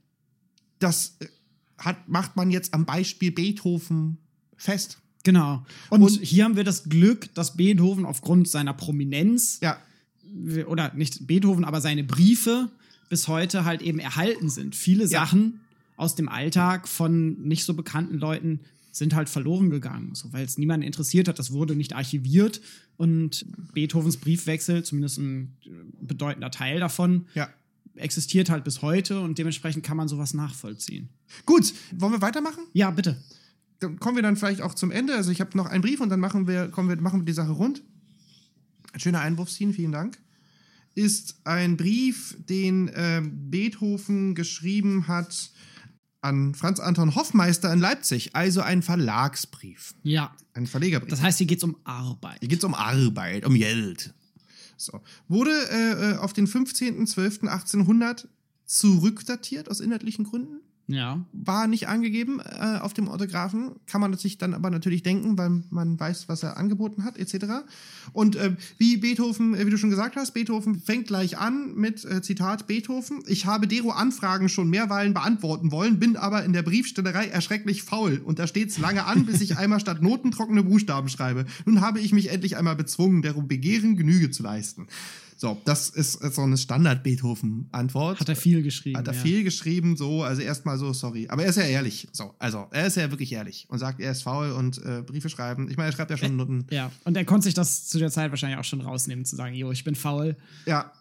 das macht man jetzt am Beispiel Beethoven fest. Genau. Und Und- hier haben wir das Glück, dass Beethoven aufgrund seiner Prominenz Ja, oder nicht Beethoven, aber seine Briefe bis heute halt eben erhalten sind. Viele Sachen aus dem Alltag von nicht so bekannten Leuten sind halt verloren gegangen, so, weil es niemanden interessiert hat. Das wurde nicht archiviert und Beethovens Briefwechsel, zumindest ein bedeutender Teil davon, ja. existiert halt bis heute und dementsprechend kann man sowas nachvollziehen. Gut, wollen wir weitermachen? Ja, bitte. Dann kommen wir dann vielleicht auch zum Ende. Also ich habe noch einen Brief und dann machen wir die Sache rund. Ein schöner Einwurf, Sien, vielen Dank. Ist ein Brief, den Beethoven geschrieben hat an Franz Anton Hoffmeister in Leipzig. Also ein Verlagsbrief, Ja. ein Verlegerbrief. Das heißt, hier geht es um Arbeit. Hier geht es um Arbeit, um Geld. So. Wurde auf den 15.12.1800 zurückdatiert aus inhaltlichen Gründen. Ja. War nicht angegeben auf dem Autographen, kann man sich dann aber natürlich denken, weil man weiß, was er angeboten hat, etc. Und wie Beethoven, wie du schon gesagt hast, Beethoven fängt gleich an mit Zitat Beethoven: Ich habe dero Anfragen schon mehrmalen beantworten wollen, bin aber in der Briefstellerei erschrecklich faul und da steht's lange an, bis ich einmal statt Noten trockene Buchstaben schreibe. Nun habe ich mich endlich einmal bezwungen, dero Begehren Genüge zu leisten. So, das ist so eine Standard-Beethoven-Antwort. Hat er viel geschrieben. Hat er ja. viel geschrieben, so, also erstmal so, sorry. Aber er ist ja ehrlich, so, also er ist ja wirklich ehrlich und sagt, er ist faul und Briefe schreiben. Ich meine, er schreibt ja schon Noten. Ja, und er konnte sich das zu der Zeit wahrscheinlich auch schon rausnehmen, zu sagen, jo, ich bin faul. Ja,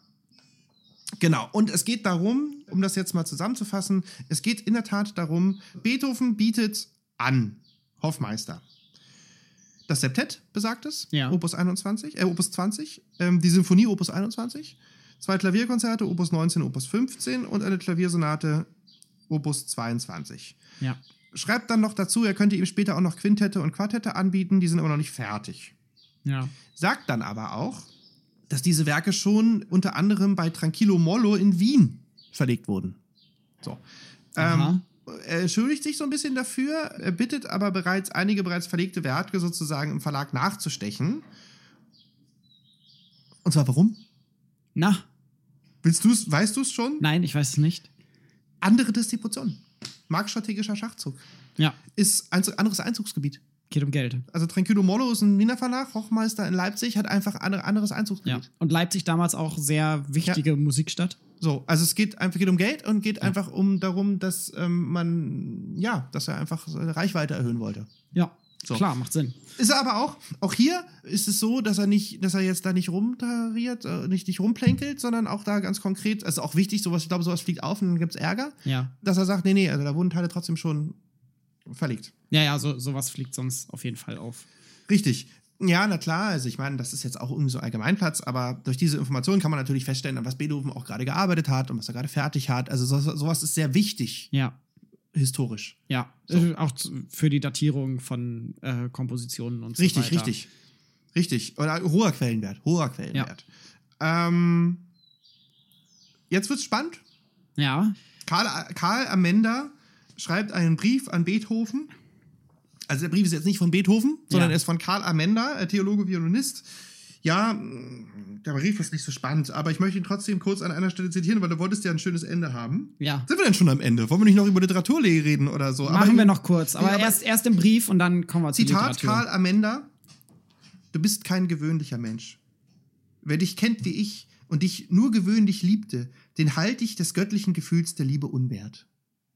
genau. Und es geht darum, um das jetzt mal zusammenzufassen, es geht in der Tat darum, Beethoven bietet an, Hoffmeister, das Septett, besagtes, Ja. Opus 20, die Symphonie Opus 21, 2 Klavierkonzerte, Opus 19, Opus 15 und eine Klaviersonate, Opus 22. Ja. Schreibt dann noch dazu, er könnte ihm später auch noch Quintette und Quartette anbieten, die sind aber noch nicht fertig. Ja. Sagt dann aber auch, dass diese Werke schon unter anderem bei Tranquillo Mollo in Wien verlegt wurden. So. Aha. Er entschuldigt sich so ein bisschen dafür, er bittet aber einige bereits verlegte Werke sozusagen im Verlag nachzustechen. Und zwar warum? Na, Weißt du es schon? nein, ich weiß es nicht. Andere Distributionen. marktstrategischer Schachzug. Ja. Ist ein anderes Einzugsgebiet. Geht um Geld. Also Tranquillo Mollo ist ein Wiener Verlag, Hochmeister in Leipzig, hat einfach ein anderes Einzugsgebiet. Ja. Und Leipzig damals auch sehr wichtige Musikstadt. So, also es geht um Geld und geht einfach darum, dass dass er einfach seine Reichweite erhöhen wollte. Ja, so. Klar, macht Sinn. Ist er aber auch hier ist es so, dass er jetzt da nicht rumtariert, nicht rumplänkelt, sondern auch da ganz konkret, also auch wichtig, sowas fliegt auf und dann gibt's Ärger. Ja. Dass er sagt, nee, also da wurden Teile trotzdem schon verlegt. Ja, sowas fliegt sonst auf jeden Fall auf. Richtig. Ja, na klar, also ich meine, das ist jetzt auch irgendwie so Allgemeinplatz, aber durch diese Informationen kann man natürlich feststellen, an was Beethoven auch gerade gearbeitet hat und was er gerade fertig hat. Also sowas ist sehr wichtig. Ja. Historisch. Ja, So. auch für die Datierung von Kompositionen und so weiter. Richtig. Oder hoher Quellenwert. Ja. Jetzt wird's spannend. Ja. Karl Amenda schreibt einen Brief an Beethoven. Also der Brief ist jetzt nicht von Beethoven, sondern er ist von Karl Amenda, Theologe, Violinist. Ja, der Brief ist nicht so spannend, aber ich möchte ihn trotzdem kurz an einer Stelle zitieren, weil du wolltest ja ein schönes Ende haben. Ja. Sind wir denn schon am Ende? Wollen wir nicht noch über Literaturlehre reden oder so? Machen wir noch kurz, aber erst im Brief und dann kommen wir zur Zitat Literatur. Karl Amenda: Du bist kein gewöhnlicher Mensch. Wer dich kennt wie ich und dich nur gewöhnlich liebte, den halte ich des göttlichen Gefühls der Liebe unwert.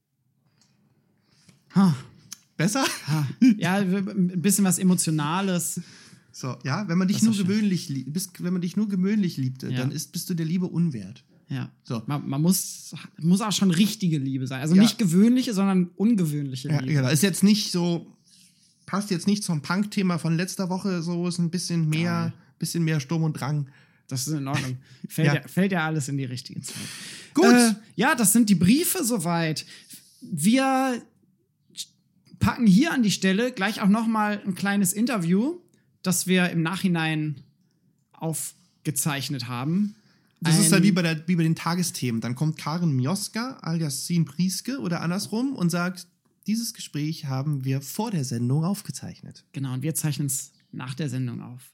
Besser? Ja, ein bisschen was Emotionales. So, ja, wenn man dich nur gewöhnlich liebte, dann bist du der Liebe unwert. Ja. So. Man muss auch schon richtige Liebe sein. Also Ja. nicht gewöhnliche, sondern ungewöhnliche Liebe. Ja, ist jetzt nicht so, passt jetzt nicht zum Punk-Thema von letzter Woche, so ist ein bisschen mehr Sturm und Drang. Das ist in Ordnung. Fällt ja alles in die richtige Zeit. Gut. Ja, das sind die Briefe soweit. Wir packen hier an die Stelle gleich auch noch mal ein kleines Interview, das wir im Nachhinein aufgezeichnet haben. Das ist halt wie bei den Tagesthemen. Dann kommt Karen Mioska alias Sien Prieske oder andersrum und sagt, dieses Gespräch haben wir vor der Sendung aufgezeichnet. Genau, und wir zeichnen es nach der Sendung auf.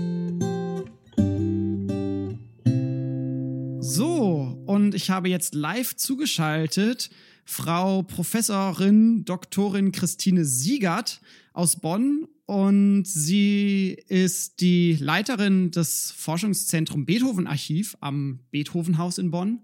So, und ich habe jetzt live zugeschaltet Frau Professorin Doktorin Christine Siegert aus Bonn. Und sie ist die Leiterin des Forschungszentrum Beethoven-Archiv am Beethoven-Haus in Bonn.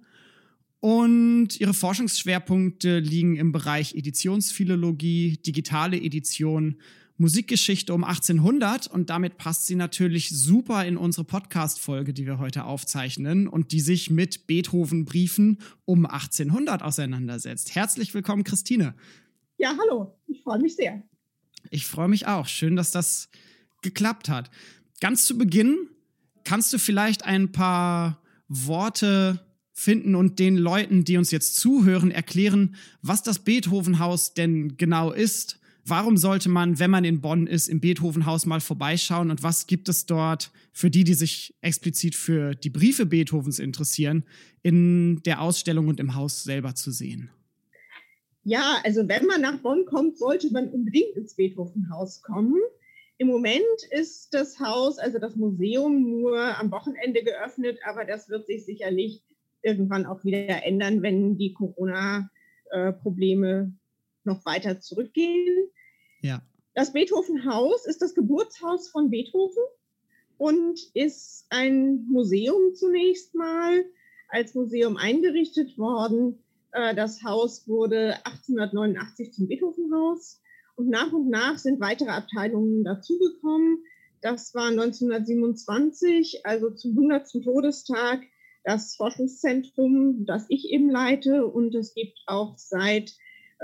Und ihre Forschungsschwerpunkte liegen im Bereich Editionsphilologie, digitale Edition, Musikgeschichte um 1800. Und damit passt sie natürlich super in unsere Podcast-Folge, die wir heute aufzeichnen und die sich mit Beethoven-Briefen um 1800 auseinandersetzt. Herzlich willkommen, Christine. Ja, hallo. Ich freue mich sehr. Ich freue mich auch. Schön, dass das geklappt hat. Ganz zu Beginn kannst du vielleicht ein paar Worte finden und den Leuten, die uns jetzt zuhören, erklären, was das Beethoven-Haus denn genau ist. Warum sollte man, wenn man in Bonn ist, im Beethoven-Haus mal vorbeischauen und was gibt es dort für die sich explizit für die Briefe Beethovens interessieren, in der Ausstellung und im Haus selber zu sehen? Ja, also wenn man nach Bonn kommt, sollte man unbedingt ins Beethoven-Haus kommen. Im Moment ist das Haus, also das Museum, nur am Wochenende geöffnet, aber das wird sich sicherlich irgendwann auch wieder ändern, wenn die Corona-Probleme noch weiter zurückgehen. Ja. Das Beethoven-Haus ist das Geburtshaus von Beethoven und ist ein Museum zunächst mal, als Museum eingerichtet worden. Das Haus wurde 1889 zum Beethoven-Haus und nach sind weitere Abteilungen dazugekommen. Das war 1927, also zum 100. Todestag, das Forschungszentrum, das ich eben leite. Und es gibt auch seit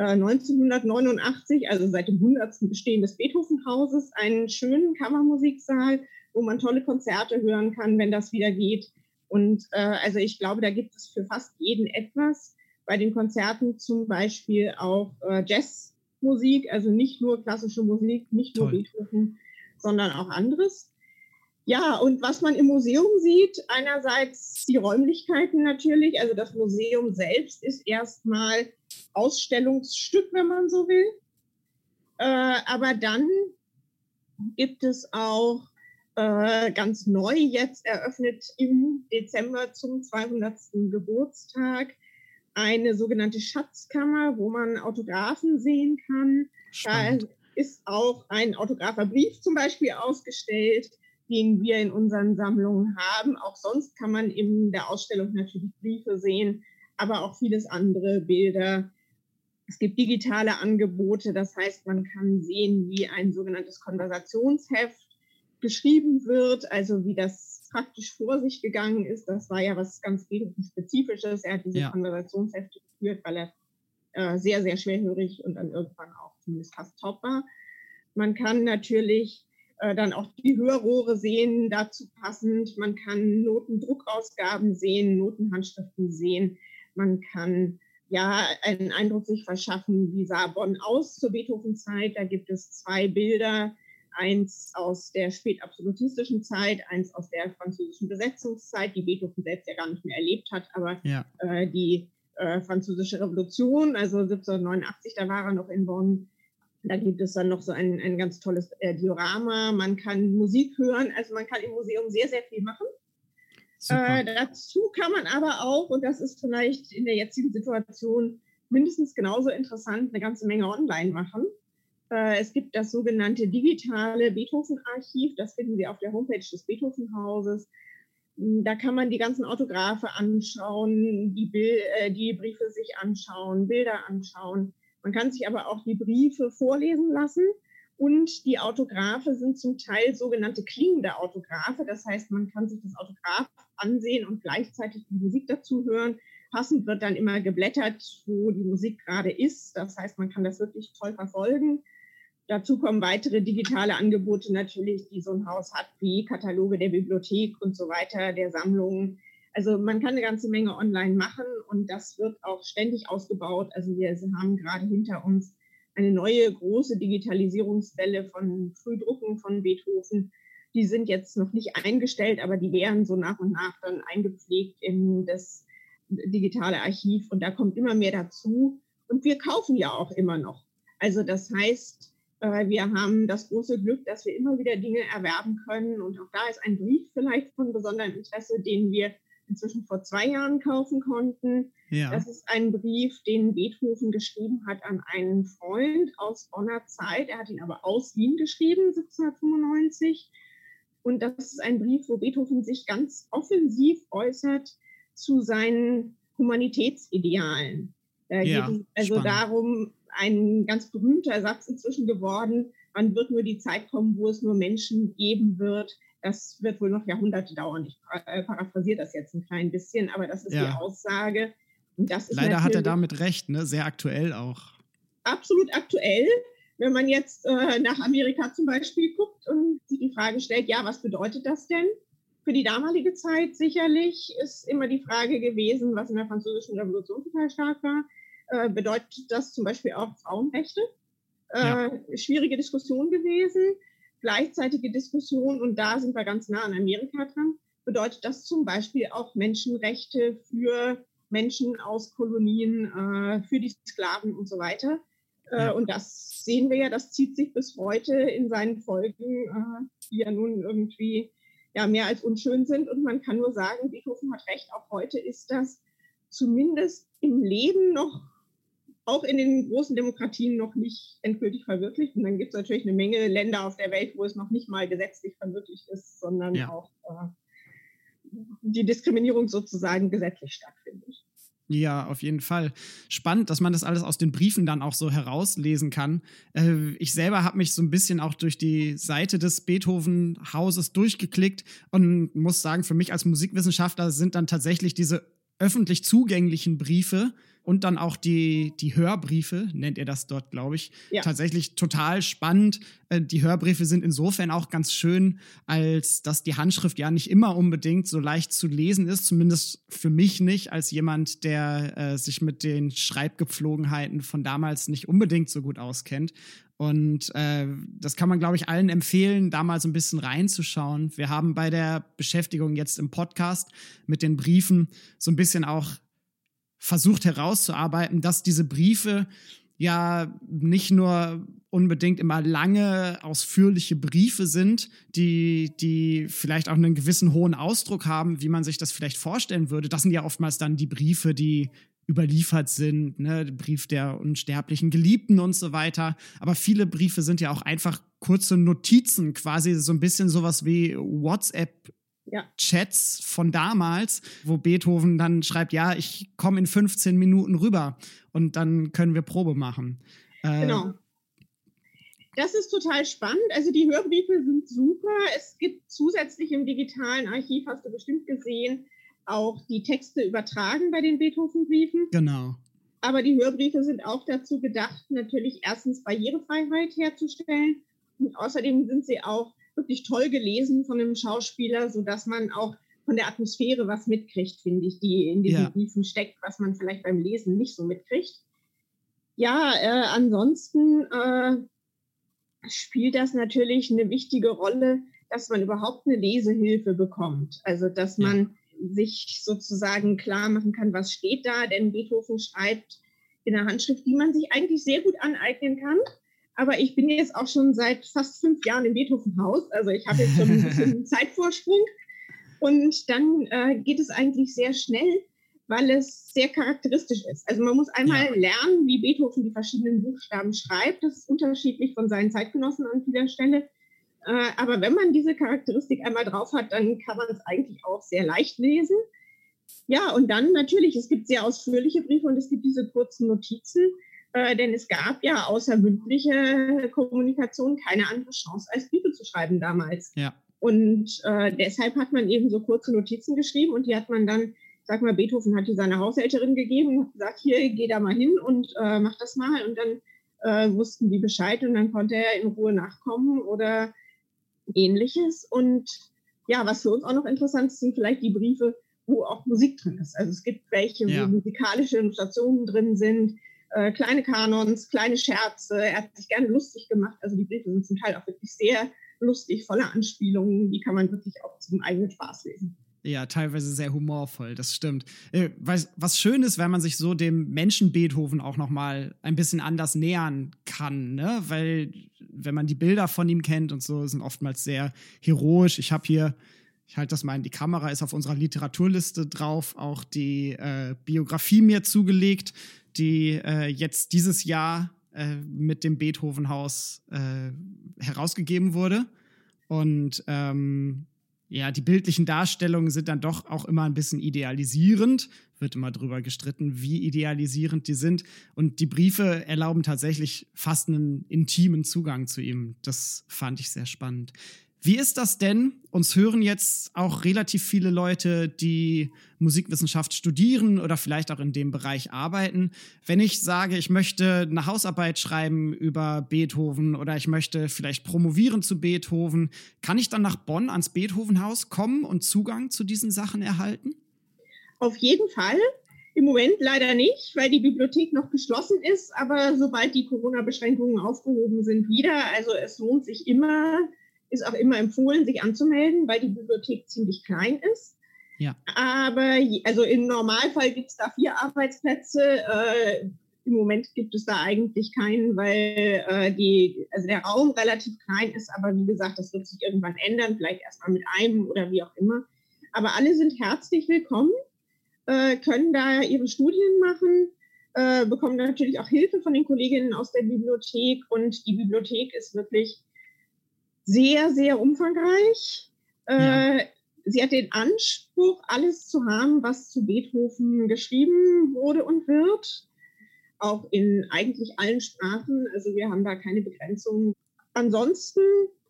1989, also seit dem 100. Bestehen des Beethoven-Hauses, einen schönen Kammermusiksaal, wo man tolle Konzerte hören kann, wenn das wieder geht. Und also ich glaube, da gibt es für fast jeden etwas. Bei den Konzerten zum Beispiel auch Jazzmusik, also nicht nur klassische Musik, nicht nur Beethoven, sondern auch anderes. Ja, und was man im Museum sieht, einerseits die Räumlichkeiten natürlich, also das Museum selbst ist erstmal Ausstellungsstück, wenn man so will. Aber dann gibt es auch ganz neu jetzt eröffnet im Dezember zum 200. Geburtstag eine sogenannte Schatzkammer, wo man Autographen sehen kann. Spannend. Da ist auch ein Autographerbrief zum Beispiel ausgestellt, den wir in unseren Sammlungen haben. Auch sonst kann man in der Ausstellung natürlich Briefe sehen, aber auch vieles andere, Bilder. Es gibt digitale Angebote, das heißt, man kann sehen, wie ein sogenanntes Konversationsheft geschrieben wird, also wie das praktisch vor sich gegangen ist. Das war ja was ganz Spezifisches. Er hat diese Konversationshefte geführt, weil er sehr, sehr schwerhörig und dann irgendwann auch zumindest fast taub war. Man kann natürlich dann auch die Hörrohre sehen, dazu passend. Man kann Notendruckausgaben sehen, Notenhandschriften sehen. Man kann einen Eindruck sich verschaffen, wie sah Bonn aus zur Beethoven-Zeit. Da gibt es 2 Bilder, eins aus der spätabsolutistischen Zeit, eins aus der französischen Besetzungszeit, die Beethoven selbst ja gar nicht mehr erlebt hat, aber die französische Revolution, also 1789, da war er noch in Bonn. Da gibt es dann noch so ein ganz tolles Diorama. Man kann Musik hören, also man kann im Museum sehr, sehr viel machen. Dazu kann man aber auch, und das ist vielleicht in der jetzigen Situation mindestens genauso interessant, eine ganze Menge online machen. Es gibt das sogenannte digitale Beethoven-Archiv, das finden Sie auf der Homepage des Beethoven-Hauses. Da kann man die ganzen Autographe anschauen, die Briefe sich anschauen, Bilder anschauen. Man kann sich aber auch die Briefe vorlesen lassen. Und die Autographe sind zum Teil sogenannte klingende Autographe. Das heißt, man kann sich das Autograph ansehen und gleichzeitig die Musik dazu hören. Passend wird dann immer geblättert, wo die Musik gerade ist. Das heißt, man kann das wirklich toll verfolgen. Dazu kommen weitere digitale Angebote natürlich, die so ein Haus hat, wie Kataloge der Bibliothek und so weiter, der Sammlungen. Also man kann eine ganze Menge online machen und das wird auch ständig ausgebaut. Also wir haben gerade hinter uns eine neue große Digitalisierungswelle von Frühdrucken von Beethoven. Die sind jetzt noch nicht eingestellt, aber die werden so nach und nach dann eingepflegt in das digitale Archiv und da kommt immer mehr dazu. Und wir kaufen ja auch immer noch. Also das heißt, wir haben das große Glück, dass wir immer wieder Dinge erwerben können. Und auch da ist ein Brief vielleicht von besonderem Interesse, den wir inzwischen vor 2 Jahren kaufen konnten. Ja. Das ist ein Brief, den Beethoven geschrieben hat an einen Freund aus Bonner Zeit. Er hat ihn aber aus Wien geschrieben, 1795. Und das ist ein Brief, wo Beethoven sich ganz offensiv äußert zu seinen Humanitätsidealen. Da geht es also spannend darum, ein ganz berühmter Satz inzwischen geworden, wann wird nur die Zeit kommen, wo es nur Menschen geben wird. Das wird wohl noch Jahrhunderte dauern. Ich paraphrasiere das jetzt ein klein bisschen, aber das ist die Aussage. Und das ist leider hat er damit recht, ne? Sehr aktuell auch. Absolut aktuell. Wenn man jetzt nach Amerika zum Beispiel guckt und sich die Frage stellt, ja, was bedeutet das denn? Für die damalige Zeit sicherlich ist immer die Frage gewesen, was in der Französischen Revolution total stark war. Bedeutet das zum Beispiel auch Frauenrechte? Schwierige Diskussion gewesen. Gleichzeitige Diskussion, und da sind wir ganz nah an Amerika dran, bedeutet das zum Beispiel auch Menschenrechte für Menschen aus Kolonien, für die Sklaven und so weiter. Und das sehen wir ja, das zieht sich bis heute in seinen Folgen, die ja nun irgendwie mehr als unschön sind. Und man kann nur sagen, Beethoven hat recht, auch heute ist das zumindest im Leben noch, auch in den großen Demokratien noch nicht endgültig verwirklicht. Und dann gibt es natürlich eine Menge Länder auf der Welt, wo es noch nicht mal gesetzlich verwirklicht ist, sondern auch die Diskriminierung sozusagen gesetzlich stattfindet. Ja, auf jeden Fall. Spannend, dass man das alles aus den Briefen dann auch so herauslesen kann. Ich selber habe mich so ein bisschen auch durch die Seite des Beethoven-Hauses durchgeklickt und muss sagen, für mich als Musikwissenschaftler sind dann tatsächlich diese öffentlich zugänglichen Briefe und dann auch die Hörbriefe, nennt ihr das dort, glaube ich, tatsächlich total spannend. Die Hörbriefe sind insofern auch ganz schön, als dass die Handschrift ja nicht immer unbedingt so leicht zu lesen ist, zumindest für mich nicht, als jemand, der sich mit den Schreibgepflogenheiten von damals nicht unbedingt so gut auskennt. Und das kann man, glaube ich, allen empfehlen, da mal so ein bisschen reinzuschauen. Wir haben bei der Beschäftigung jetzt im Podcast mit den Briefen so ein bisschen auch versucht herauszuarbeiten, dass diese Briefe ja nicht nur unbedingt immer lange, ausführliche Briefe sind, die vielleicht auch einen gewissen hohen Ausdruck haben, wie man sich das vielleicht vorstellen würde. Das sind ja oftmals dann die Briefe, die überliefert sind, ne? Brief der unsterblichen Geliebten und so weiter. Aber viele Briefe sind ja auch einfach kurze Notizen, quasi so ein bisschen sowas wie WhatsApp-Chats von damals, wo Beethoven dann schreibt, ja, ich komme in 15 Minuten rüber und dann können wir Probe machen. Genau. Das ist total spannend. Also die Hörbriefe sind super. Es gibt zusätzlich im digitalen Archiv, hast du bestimmt gesehen, auch die Texte übertragen bei den Beethoven-Briefen. Genau. Aber die Hörbriefe sind auch dazu gedacht, natürlich erstens Barrierefreiheit herzustellen und außerdem sind sie auch wirklich toll gelesen von einem Schauspieler, sodass man auch von der Atmosphäre was mitkriegt, finde ich, die in diesen Briefen steckt, was man vielleicht beim Lesen nicht so mitkriegt. Ja, ansonsten spielt das natürlich eine wichtige Rolle, dass man überhaupt eine Lesehilfe bekommt. Also, dass man sich sozusagen klar machen kann, was steht da, denn Beethoven schreibt in einer Handschrift, die man sich eigentlich sehr gut aneignen kann. Aber ich bin jetzt auch schon seit fast 5 Jahren im Beethoven-Haus, also ich habe jetzt schon ein bisschen Zeitvorsprung. Und dann geht es eigentlich sehr schnell, weil es sehr charakteristisch ist. Also man muss einmal lernen, wie Beethoven die verschiedenen Buchstaben schreibt. Das ist unterschiedlich von seinen Zeitgenossen an vieler Stelle. Aber wenn man diese Charakteristik einmal drauf hat, dann kann man es eigentlich auch sehr leicht lesen. Ja, und dann natürlich, es gibt sehr ausführliche Briefe und es gibt diese kurzen Notizen, denn es gab ja außer mündliche Kommunikation keine andere Chance, als Briefe zu schreiben damals. Ja. Und deshalb hat man eben so kurze Notizen geschrieben und die hat man dann, sag mal, Beethoven hat die seiner Haushälterin gegeben und hat gesagt, hier, geh da mal hin und mach das mal. Und dann wussten die Bescheid und dann konnte er in Ruhe nachkommen oder Ähnliches. Und ja, was für uns auch noch interessant ist, sind vielleicht die Briefe, wo auch Musik drin ist. Also es gibt welche, wo musikalische Illustrationen drin sind, kleine Kanons, kleine Scherze. Er hat sich gerne lustig gemacht. Also die Briefe sind zum Teil auch wirklich sehr lustig, voller Anspielungen. Die kann man wirklich auch zum eigenen Spaß lesen. Ja, teilweise sehr humorvoll, das stimmt. Was schön ist, wenn man sich so dem Menschen Beethoven auch noch mal ein bisschen anders nähern kann, ne? Weil, wenn man die Bilder von ihm kennt und so, sind oftmals sehr heroisch. Ich halte das mal in die Kamera, ist auf unserer Literaturliste drauf, auch die Biografie mir zugelegt, die jetzt dieses Jahr mit dem Beethoven-Haus herausgegeben wurde. Und die bildlichen Darstellungen sind dann doch auch immer ein bisschen idealisierend. Wird immer drüber gestritten, wie idealisierend die sind. Und die Briefe erlauben tatsächlich fast einen intimen Zugang zu ihm. Das fand ich sehr spannend. Wie ist das denn? Uns hören jetzt auch relativ viele Leute, die Musikwissenschaft studieren oder vielleicht auch in dem Bereich arbeiten. Wenn ich sage, ich möchte eine Hausarbeit schreiben über Beethoven oder ich möchte vielleicht promovieren zu Beethoven, kann ich dann nach Bonn ans Beethoven-Haus kommen und Zugang zu diesen Sachen erhalten? Auf jeden Fall. Im Moment leider nicht, weil die Bibliothek noch geschlossen ist. Aber sobald die Corona-Beschränkungen aufgehoben sind, wieder. Also es lohnt sich immer, ist auch immer empfohlen, sich anzumelden, weil die Bibliothek ziemlich klein ist. Ja. Aber also im Normalfall gibt es da 4 Arbeitsplätze. Im Moment gibt es da eigentlich keinen, weil der Raum relativ klein ist. Aber wie gesagt, das wird sich irgendwann ändern, vielleicht erstmal mit einem oder wie auch immer. Aber alle sind herzlich willkommen, können da ihre Studien machen, bekommen natürlich auch Hilfe von den Kolleginnen aus der Bibliothek. Und die Bibliothek ist wirklich sehr, sehr umfangreich. Sie hat den Anspruch, alles zu haben, was zu Beethoven geschrieben wurde und wird. Auch in eigentlich allen Sprachen. Also wir haben da keine Begrenzung. Ansonsten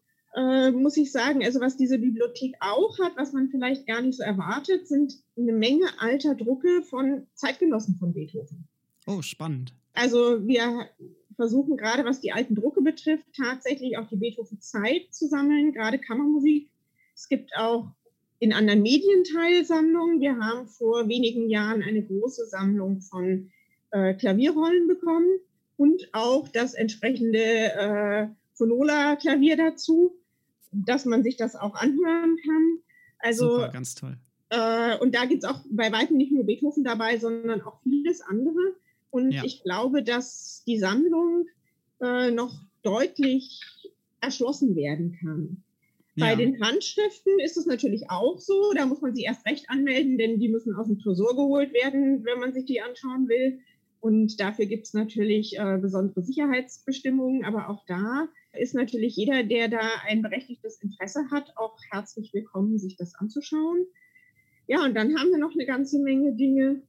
muss ich sagen, also was diese Bibliothek auch hat, was man vielleicht gar nicht so erwartet, sind eine Menge alter Drucke von Zeitgenossen von Beethoven. Oh, spannend. Also wir versuchen gerade, was die alten Drucke betrifft, tatsächlich auch die Beethoven-Zeit zu sammeln, gerade Kammermusik. Es gibt auch in anderen Medien Teilsammlungen. Wir haben vor wenigen Jahren eine große Sammlung von Klavierrollen bekommen und auch das entsprechende Phonola-Klavier dazu, dass man sich das auch anhören kann. Also, super, ganz toll. Und da gibt es auch bei weitem nicht nur Beethoven dabei, sondern auch vieles andere. Und ich glaube, dass die Sammlung noch deutlich erschlossen werden kann. Bei Ja. den Handschriften ist es natürlich auch so. Da muss man sie erst recht anmelden, denn die müssen aus dem Tresor geholt werden, wenn man sich die anschauen will. Und dafür gibt es natürlich besondere Sicherheitsbestimmungen. Aber auch da ist natürlich jeder, der da ein berechtigtes Interesse hat, auch herzlich willkommen, sich das anzuschauen. Ja, und dann haben wir noch eine ganze Menge Dinge,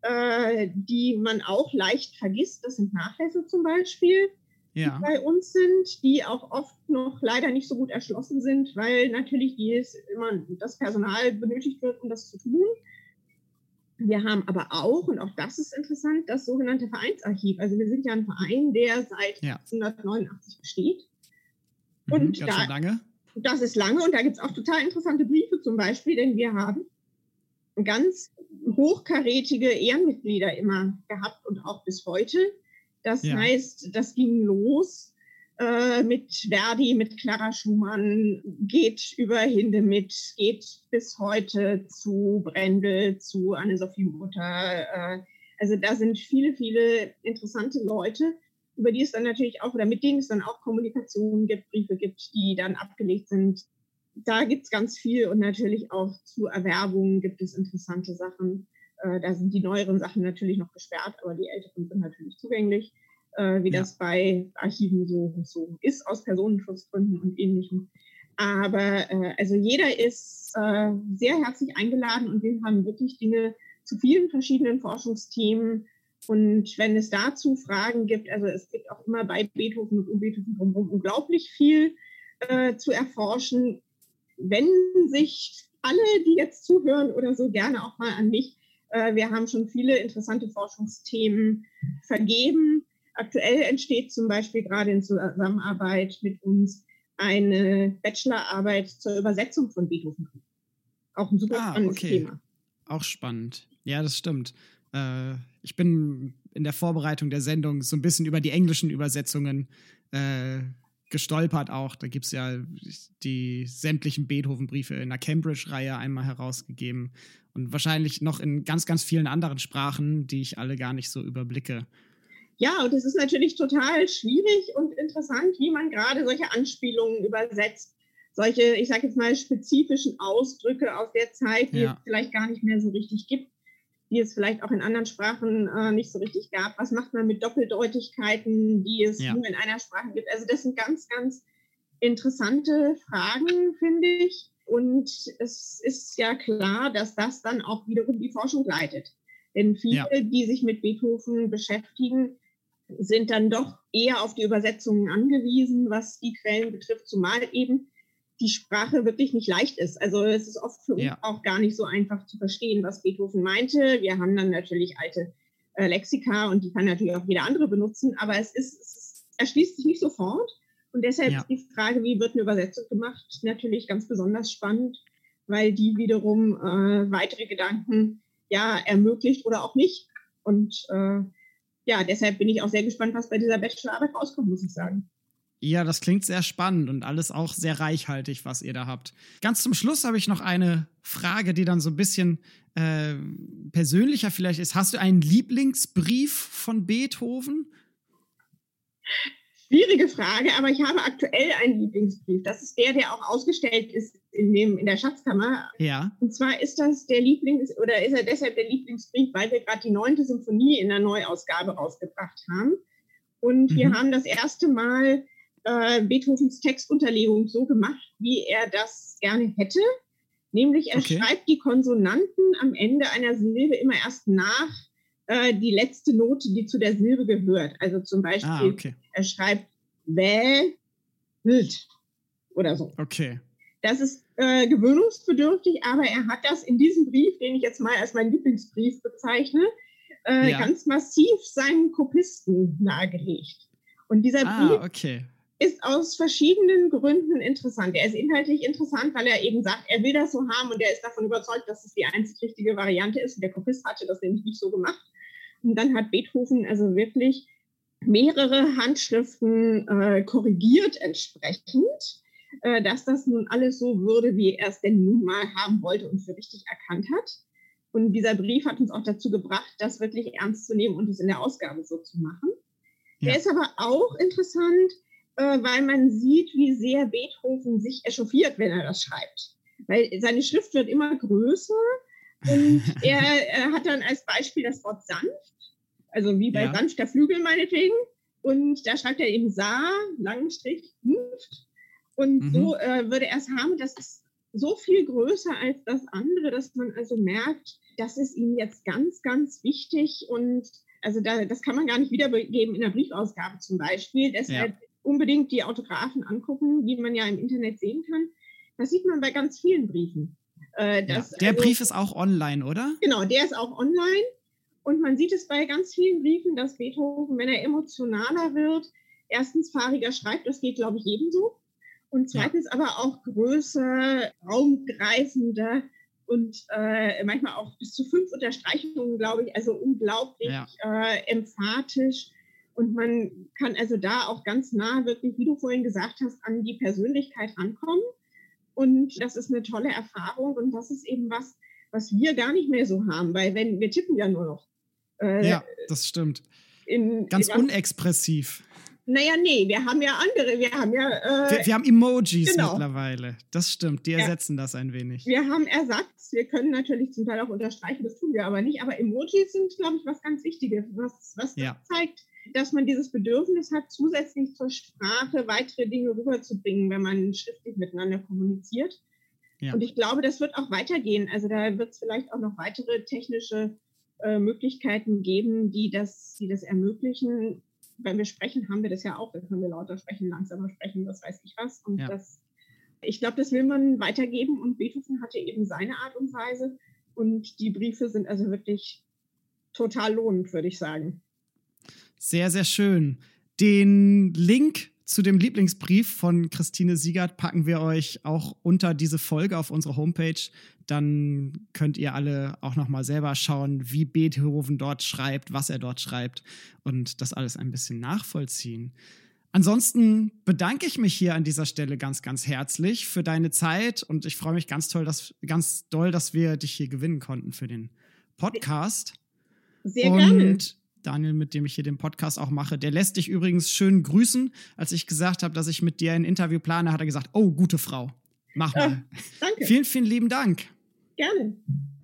die man auch leicht vergisst. Das sind Nachlässe zum Beispiel, Ja. die bei uns sind, die auch oft noch leider nicht so gut erschlossen sind, weil natürlich immer das Personal benötigt wird, um das zu tun. Wir haben aber auch, und auch das ist interessant, das sogenannte Vereinsarchiv. Also wir sind ja ein Verein, der seit 1989 besteht. Und Ganz schön lange. das ist lange und da gibt es auch total interessante Briefe zum Beispiel, denn wir haben ganz hochkarätige Ehrenmitglieder immer gehabt und auch bis heute. Das heißt, das ging los mit Verdi, mit Clara Schumann, geht über Hindemith, geht bis heute zu Brendel, zu Anne-Sophie Mutter. Also da sind viele, viele interessante Leute, über die es dann natürlich auch, oder mit denen es dann auch Kommunikationen gibt, Briefe gibt, die dann abgelegt sind. Da gibt es ganz viel und natürlich auch zu Erwerbungen gibt es interessante Sachen. Da sind die neueren Sachen natürlich noch gesperrt, aber die älteren sind natürlich zugänglich, wie das bei Archiven so ist, aus Personenschutzgründen und Ähnlichem. Aber also jeder ist sehr herzlich eingeladen und wir haben wirklich Dinge zu vielen verschiedenen Forschungsthemen. Und wenn es dazu Fragen gibt, also es gibt auch immer bei Beethoven und um Beethoven drumherum unglaublich viel zu erforschen, wenden sich alle, die jetzt zuhören oder so, gerne auch mal an mich. Wir haben schon viele interessante Forschungsthemen vergeben. Aktuell entsteht zum Beispiel gerade in Zusammenarbeit mit uns eine Bachelorarbeit zur Übersetzung von Beethoven. Auch ein super spannendes Thema. Auch spannend. Ja, das stimmt. Ich bin in der Vorbereitung der Sendung so ein bisschen über die englischen Übersetzungen gestolpert auch. Da gibt es ja die sämtlichen Beethoven-Briefe in der Cambridge-Reihe einmal herausgegeben und wahrscheinlich noch in ganz, ganz vielen anderen Sprachen, die ich alle gar nicht so überblicke. Ja, und es ist natürlich total schwierig und interessant, wie man gerade solche Anspielungen übersetzt. Solche, ich sage jetzt mal, spezifischen Ausdrücke aus der Zeit, die es vielleicht gar nicht mehr so richtig gibt, die es vielleicht auch in anderen Sprachen nicht so richtig gab. Was macht man mit Doppeldeutigkeiten, die es nur in einer Sprache gibt? Also das sind ganz, ganz interessante Fragen, finde ich. Und es ist ja klar, dass das dann auch wiederum die Forschung leitet. Denn viele, die sich mit Beethoven beschäftigen, sind dann doch eher auf die Übersetzungen angewiesen, was die Quellen betrifft, zumal eben die Sprache wirklich nicht leicht ist. Also es ist oft für uns auch gar nicht so einfach zu verstehen, was Beethoven meinte. Wir haben dann natürlich alte Lexika und die kann natürlich auch jeder andere benutzen, aber es erschließt sich nicht sofort. Und deshalb ist die Frage, wie wird eine Übersetzung gemacht, natürlich ganz besonders spannend, weil die wiederum weitere Gedanken ermöglicht oder auch nicht. Und deshalb bin ich auch sehr gespannt, was bei dieser Bachelorarbeit rauskommt, muss ich sagen. Ja, das klingt sehr spannend und alles auch sehr reichhaltig, was ihr da habt. Ganz zum Schluss habe ich noch eine Frage, die dann so ein bisschen persönlicher vielleicht ist. Hast du einen Lieblingsbrief von Beethoven? Schwierige Frage, aber ich habe aktuell einen Lieblingsbrief. Das ist der auch ausgestellt ist in der Schatzkammer. Ja. Und zwar ist er deshalb der Lieblingsbrief, weil wir gerade die 9. Symphonie in der Neuausgabe rausgebracht haben. Und wir haben das erste Mal Beethovens Textunterlegung so gemacht, wie er das gerne hätte. Nämlich er schreibt die Konsonanten am Ende einer Silbe immer erst nach die letzte Note, die zu der Silbe gehört. Also zum Beispiel, er schreibt Wild oder so. Okay. Das ist gewöhnungsbedürftig, aber er hat das in diesem Brief, den ich jetzt mal als meinen Lieblingsbrief bezeichne, ganz massiv seinen Kopisten nahegelegt. Und dieser Brief ist aus verschiedenen Gründen interessant. Er ist inhaltlich interessant, weil er eben sagt, er will das so haben und er ist davon überzeugt, dass es die einzig richtige Variante ist. Und der Kopist hatte das nämlich nicht so gemacht. Und dann hat Beethoven also wirklich mehrere Handschriften korrigiert entsprechend, dass das nun alles so würde, wie er es denn nun mal haben wollte und für richtig erkannt hat. Und dieser Brief hat uns auch dazu gebracht, das wirklich ernst zu nehmen und es in der Ausgabe so zu machen. Der ist aber auch interessant, weil man sieht, wie sehr Beethoven sich echauffiert, wenn er das schreibt. Weil seine Schrift wird immer größer und er hat dann als Beispiel das Wort sanft, also wie bei sanfter Flügel meinetwegen. Und da schreibt er eben Sa, langen Strich, Hunft. Und so würde er es haben, das ist so viel größer als das andere, dass man also merkt, das ist ihm jetzt ganz, ganz wichtig. Und also das kann man gar nicht wiedergeben in der Briefausgabe zum Beispiel. Deshalb unbedingt die Autographen angucken, die man ja im Internet sehen kann. Das sieht man bei ganz vielen Briefen. Der Brief ist auch online, oder? Genau, der ist auch online. Und man sieht es bei ganz vielen Briefen, dass Beethoven, wenn er emotionaler wird, erstens fahriger schreibt, das geht, glaube ich, jedem so. Und zweitens aber auch größer, raumgreifender und manchmal auch bis zu 5 Unterstreichungen, glaube ich, also unglaublich emphatisch. Und man kann also da auch ganz nah wirklich, wie du vorhin gesagt hast, an die Persönlichkeit rankommen. Und das ist eine tolle Erfahrung und das ist eben was wir gar nicht mehr so haben, weil wir tippen ja nur noch. Das stimmt. Ganz unexpressiv. Naja, nee, wir haben ja andere, wir haben Emojis mittlerweile. Das stimmt, die ersetzen das ein wenig. Wir haben Ersatz, wir können natürlich zum Teil auch unterstreichen, das tun wir aber nicht, aber Emojis sind, glaube ich, was ganz Wichtiges, was zeigt, dass man dieses Bedürfnis hat, zusätzlich zur Sprache weitere Dinge rüberzubringen, wenn man schriftlich miteinander kommuniziert. Ja. Und ich glaube, das wird auch weitergehen. Also da wird es vielleicht auch noch weitere technische Möglichkeiten geben, die das ermöglichen. Wenn wir sprechen, haben wir das ja auch. Da können wir lauter sprechen, langsamer sprechen, was weiß ich was. Und ich glaube, das will man weitergeben. Und Beethoven hatte eben seine Art und Weise. Und die Briefe sind also wirklich total lohnend, würde ich sagen. Sehr, sehr schön. Den Link zu dem Lieblingsbrief von Christine Siegert packen wir euch auch unter diese Folge auf unsere Homepage. Dann könnt ihr alle auch noch mal selber schauen, wie Beethoven dort schreibt, was er dort schreibt und das alles ein bisschen nachvollziehen. Ansonsten bedanke ich mich hier an dieser Stelle ganz, ganz herzlich für deine Zeit und ich freue mich ganz doll, dass wir dich hier gewinnen konnten für den Podcast. Sehr gerne. Und Daniel, mit dem ich hier den Podcast auch mache, der lässt dich übrigens schön grüßen. Als ich gesagt habe, dass ich mit dir ein Interview plane, hat er gesagt, oh, gute Frau, mach mal. Danke. Vielen, vielen lieben Dank. Gerne.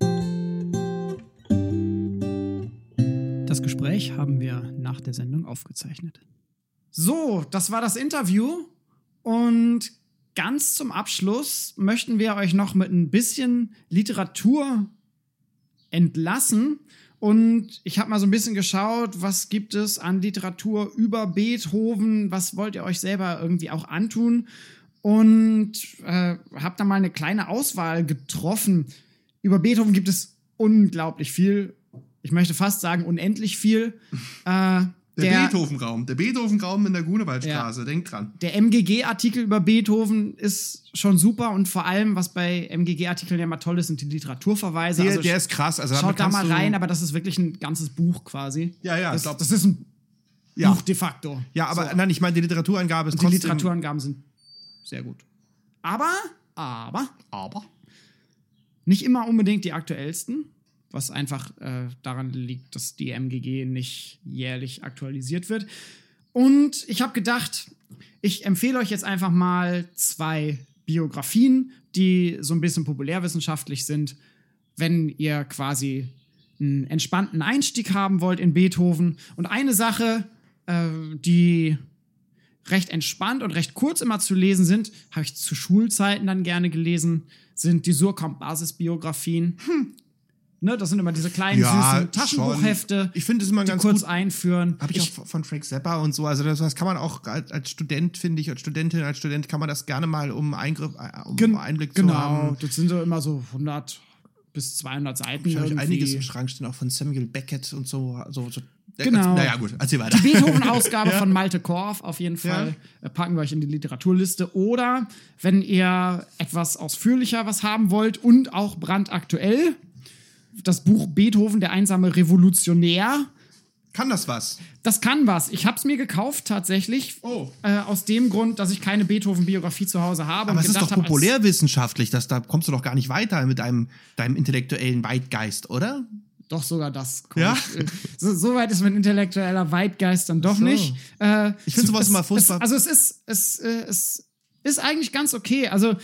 Das Gespräch haben wir nach der Sendung aufgezeichnet. So, das war das Interview und ganz zum Abschluss möchten wir euch noch mit ein bisschen Literatur entlassen. Und ich habe mal so ein bisschen geschaut, was gibt es an Literatur über Beethoven, was wollt ihr euch selber irgendwie auch antun? Und habe da mal eine kleine Auswahl getroffen. Über Beethoven gibt es unglaublich viel. Ich möchte fast sagen, unendlich viel. Der Beethoven-Raum in der Grunewaldstraße, denkt dran. Der MGG-Artikel über Beethoven ist schon super und vor allem, was bei MGG-Artikeln ja immer toll ist, sind die Literaturverweise. Der ist krass. Also schaut da mal rein, aber das ist wirklich ein ganzes Buch quasi. Ja, das ist ein Buch de facto. Ja, aber nein, ich meine, die Literaturangabe ist trotzdem... Die Literaturangaben sind sehr gut. Aber nicht immer unbedingt die aktuellsten. Was einfach daran liegt, dass die MGG nicht jährlich aktualisiert wird. Und ich habe gedacht, ich empfehle euch jetzt einfach mal 2 Biografien, die so ein bisschen populärwissenschaftlich sind, wenn ihr quasi einen entspannten Einstieg haben wollt in Beethoven. Und eine Sache, die recht entspannt und recht kurz immer zu lesen sind, habe ich zu Schulzeiten dann gerne gelesen, sind die Surkamp-Basisbiografien. Ne, das sind immer diese kleinen, süßen Taschenbuchhefte, ich finde, das immer die ganz kurz gut einführen. Habe ich auch von Frank Zappa und so. Also das kann man auch als Student, finde ich, als Student kann man das gerne mal Einblick zu haben. Genau, das sind so immer so 100 bis 200 Seiten. Ich habe einiges im Schrank stehen, auch von Samuel Beckett und so. Genau. Naja, gut, erzähl weiter. Die Beethoven-Ausgabe von Malte Korf auf jeden Fall packen wir euch in die Literaturliste. Oder wenn ihr etwas ausführlicher was haben wollt und auch brandaktuell, das Buch Beethoven, der einsame Revolutionär. Kann das was? Das kann was. Ich habe es mir gekauft tatsächlich. Aus dem Grund, dass ich keine Beethoven-Biografie zu Hause habe. Aber es ist doch populärwissenschaftlich. Da kommst du doch gar nicht weiter mit deinem intellektuellen Weitgeist, oder? doch sogar das. Ja? So weit ist mein intellektueller Weitgeist dann doch So. nicht. Ich finde sowas immer furchtbar. Es ist eigentlich ganz okay. Also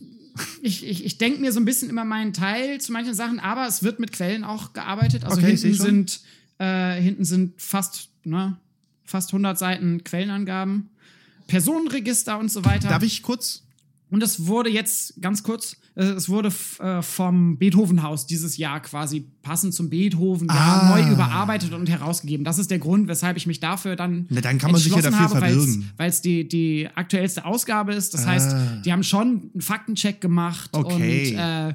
ich denke mir so ein bisschen immer meinen Teil zu manchen Sachen, aber es wird mit Quellen auch gearbeitet. Also Okay, seh ich schon. hinten sind fast 100 Seiten Quellenangaben, Personenregister und so weiter. Darf ich kurz? Und es wurde jetzt, ganz kurz, es wurde vom Beethoven-Haus dieses Jahr quasi passend zum Beethoven-Jahr neu überarbeitet und herausgegeben. Das ist der Grund, weshalb ich mich dafür dann Na, dann kann man sich ja entschlossen dafür habe, verbürgen. weil es die aktuellste Ausgabe ist. Das heißt, die haben schon einen Faktencheck gemacht. Okay.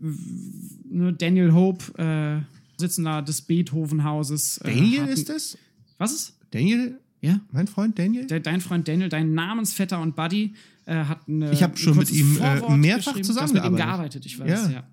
Und Daniel Hope, Sitzender des Beethoven-Hauses. Daniel ist es? Was ist? Daniel? Ja. Mein Freund Daniel? Dein Freund Daniel, dein Namensvetter und Buddy, hat Ich habe schon mit ihm mehrfach zusammengearbeitet. zusammengearbeitet. Mit ihm gearbeitet, ich weiß, ja.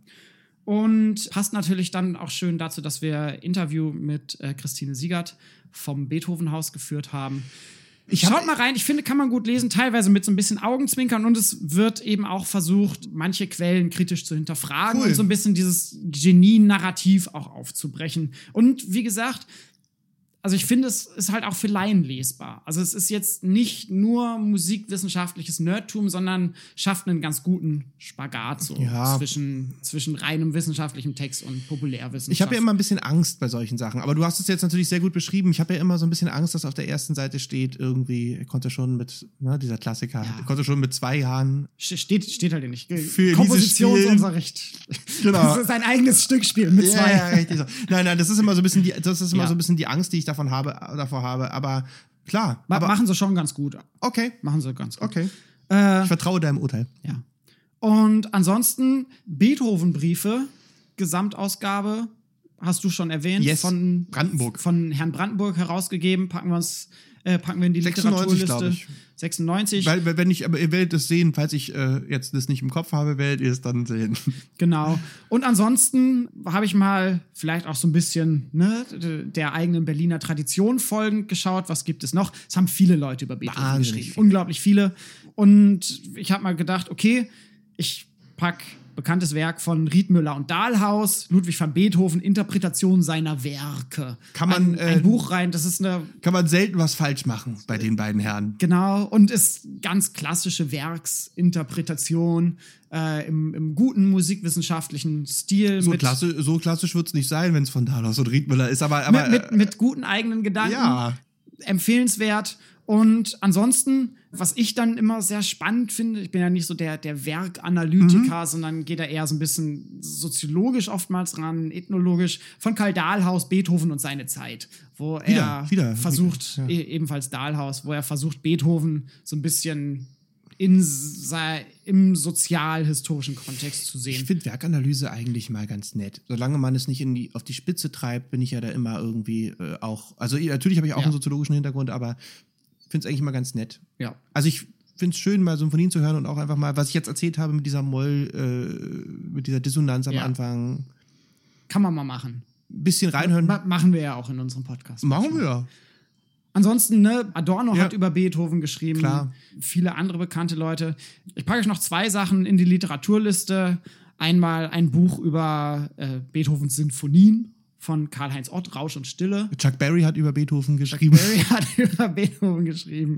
Und passt natürlich dann auch schön dazu, dass wir Interview mit Christine Siegert vom Beethoven-Haus geführt haben. Schaut mal rein, ich finde, kann man gut lesen, teilweise mit so ein bisschen Augenzwinkern und es wird eben auch versucht, manche Quellen kritisch zu hinterfragen und so ein bisschen dieses Genie-Narrativ auch aufzubrechen. Und wie gesagt, also ich finde, es ist halt auch für Laien lesbar. Also es ist jetzt nicht nur musikwissenschaftliches Nerdtum, sondern schafft einen ganz guten Spagat so zwischen reinem wissenschaftlichem Text und Populärwissenschaft. Ich habe ja immer ein bisschen Angst bei solchen Sachen, aber du hast es jetzt natürlich sehr gut beschrieben. Ich habe ja immer so ein bisschen Angst, dass auf der ersten Seite steht, irgendwie, er konnte schon mit, dieser Klassiker, er konnte schon mit 2 Jahren. Steht halt nicht. Für Kompositionsunterricht. Genau. Das ist ein eigenes Stückspiel mit 2. Ja, richtig so. Nein, das ist immer so ein bisschen so ein bisschen die Angst, die ich davor habe, aber klar. Aber machen sie schon ganz gut. Okay. Machen sie ganz gut. Okay. Ich vertraue deinem Urteil. Ja. Und ansonsten Beethoven-Briefe, Gesamtausgabe, hast du schon erwähnt, Yes. von Brandenburg. Von Herrn Brandenburg herausgegeben. Packen wir in die 96, Literaturliste. glaube ich. 96. Weil, aber ihr werdet es sehen, falls ich jetzt das nicht im Kopf habe, werdet ihr es dann sehen. Genau. Und ansonsten habe ich mal vielleicht auch so ein bisschen der eigenen Berliner Tradition folgend geschaut. Was gibt es noch? Es haben viele Leute über Beethoven Wahnsinnig geschrieben. viele. Unglaublich viele. Und ich habe mal gedacht, okay, ich pack bekanntes Werk von Riedmüller und Dahlhaus, Ludwig van Beethoven, Interpretation seiner Werke. Kann man, ein Buch rein, das ist kann man selten was falsch machen bei den beiden Herren. Genau, und ist ganz klassische Werksinterpretation im guten musikwissenschaftlichen Stil. So klassisch wird es nicht sein, wenn es von Dahlhaus und Riedmüller ist, aber mit guten eigenen Gedanken. Ja. Empfehlenswert. Und ansonsten, was ich dann immer sehr spannend finde, ich bin ja nicht so der Werkanalytiker, sondern gehe da eher so ein bisschen soziologisch oftmals ran, ethnologisch, von Karl Dahlhaus, Beethoven und seine Zeit, wo er versucht, ebenfalls Dahlhaus, wo er versucht, Beethoven so ein bisschen im sozial-historischen Kontext zu sehen. Ich finde Werkanalyse eigentlich mal ganz nett. Solange man es nicht auf die Spitze treibt, bin ich ja da immer irgendwie auch. Also natürlich habe ich auch einen soziologischen Hintergrund, aber ich finde es eigentlich mal ganz nett. Ja. Also ich finde es schön, mal Symphonien zu hören und auch einfach mal, was ich jetzt erzählt habe mit dieser mit dieser Dissonanz am Anfang. Kann man mal machen. Ein bisschen reinhören. Machen wir ja auch in unserem Podcast. Machen wir. Ansonsten, Adorno hat über Beethoven geschrieben. Klar. Viele andere bekannte Leute. Ich packe euch noch 2 Sachen in die Literaturliste. Einmal ein Buch über Beethovens Sinfonien von Karl-Heinz Ott, Rausch und Stille. Chuck Berry hat über Beethoven geschrieben. Chuck Berry hat über Beethoven geschrieben.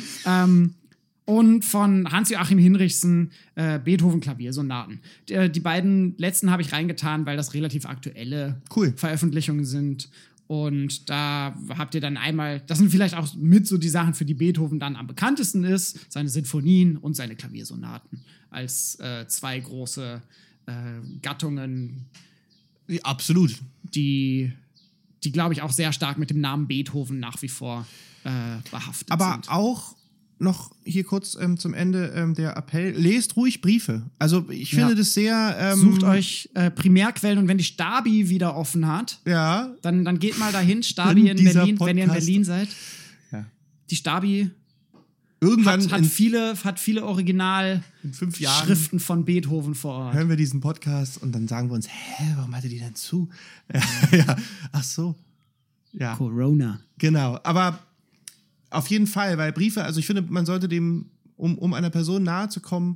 Und von Hans-Joachim Hinrichsen Beethoven Klaviersonaten. Die beiden letzten habe ich reingetan, weil das relativ aktuelle Veröffentlichungen sind. Und da habt ihr dann einmal, das sind vielleicht auch mit so die Sachen, für die Beethoven dann am bekanntesten ist, seine Sinfonien und seine Klaviersonaten als 2 große Gattungen. Ja, absolut. Die glaube ich, auch sehr stark mit dem Namen Beethoven nach wie vor behaftet Aber sind. auch noch hier kurz zum Ende der Appell, lest ruhig Briefe. Also ich finde das sehr... Sucht euch Primärquellen und wenn die Stabi wieder offen hat, dann geht mal dahin, Stabi in Berlin, wenn ihr in Berlin seid. Ja. Die Stabi irgendwann hat viele Original in 5 Jahren Schriften von Beethoven vor Ort. Hören wir diesen Podcast und dann sagen wir uns, warum hatte die denn zu? Ja. Ach so. Ja. Corona. Genau, aber auf jeden Fall, weil Briefe, also ich finde, man sollte dem, um einer Person nahe zu kommen,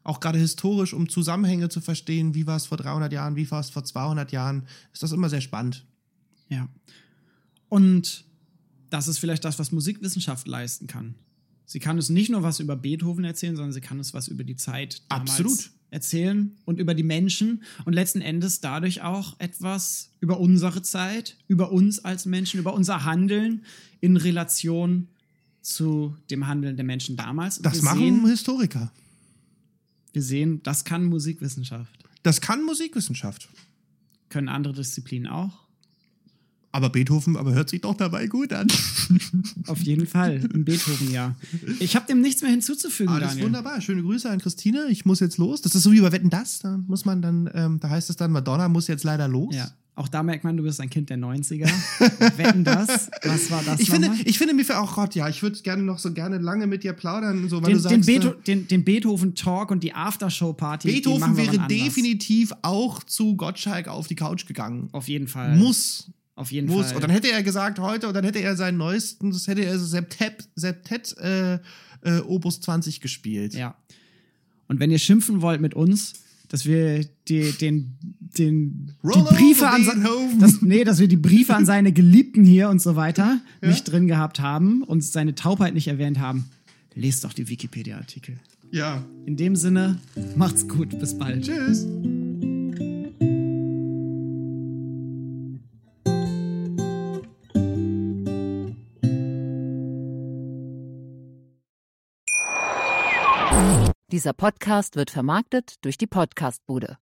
auch gerade historisch, um Zusammenhänge zu verstehen, wie war es vor 300 Jahren, wie war es vor 200 Jahren, ist das immer sehr spannend. Ja. Und das ist vielleicht das, was Musikwissenschaft leisten kann. Sie kann uns nicht nur was über Beethoven erzählen, sondern sie kann uns was über die Zeit damals erzählen und über die Menschen und letzten Endes dadurch auch etwas über unsere Zeit, über uns als Menschen, über unser Handeln in Relation zu dem Handeln der Menschen damals. Und Das machen Historiker. Wir sehen, das kann Musikwissenschaft. Das kann Musikwissenschaft. Können andere Disziplinen auch? Aber Beethoven hört sich doch dabei gut an. Auf jeden Fall, im Beethoven, ja. Ich habe dem nichts mehr hinzuzufügen, Das ist Daniel. wunderbar. Schöne Grüße an Christine. Ich muss jetzt los. Das ist so wie bei Wetten, das. Da muss man dann, da heißt es dann, Madonna muss jetzt leider los. Ja. Auch da merkt man, du bist ein Kind der 90er. Wetten, das? Was war das Ich finde mir für auch Gott, ja, ich würde gerne lange mit dir plaudern, so, weil du sagst, den Beethoven-Talk und die Aftershow-Party. Beethoven wäre definitiv auch zu Gottschalk auf die Couch gegangen. Auf jeden Fall. Muss. Auf jeden Fall. Und dann hätte er gesagt heute, und dann hätte er seinen neuesten, das hätte er Septet Opus 20 gespielt. Ja. Und wenn ihr schimpfen wollt mit uns, dass wir die Briefe dass wir die Briefe an seine Geliebten hier und so weiter nicht drin gehabt haben und seine Taubheit nicht erwähnt haben, lest doch die Wikipedia-Artikel. Ja. In dem Sinne, macht's gut, bis bald. Tschüss. Dieser Podcast wird vermarktet durch die Podcast-Bude.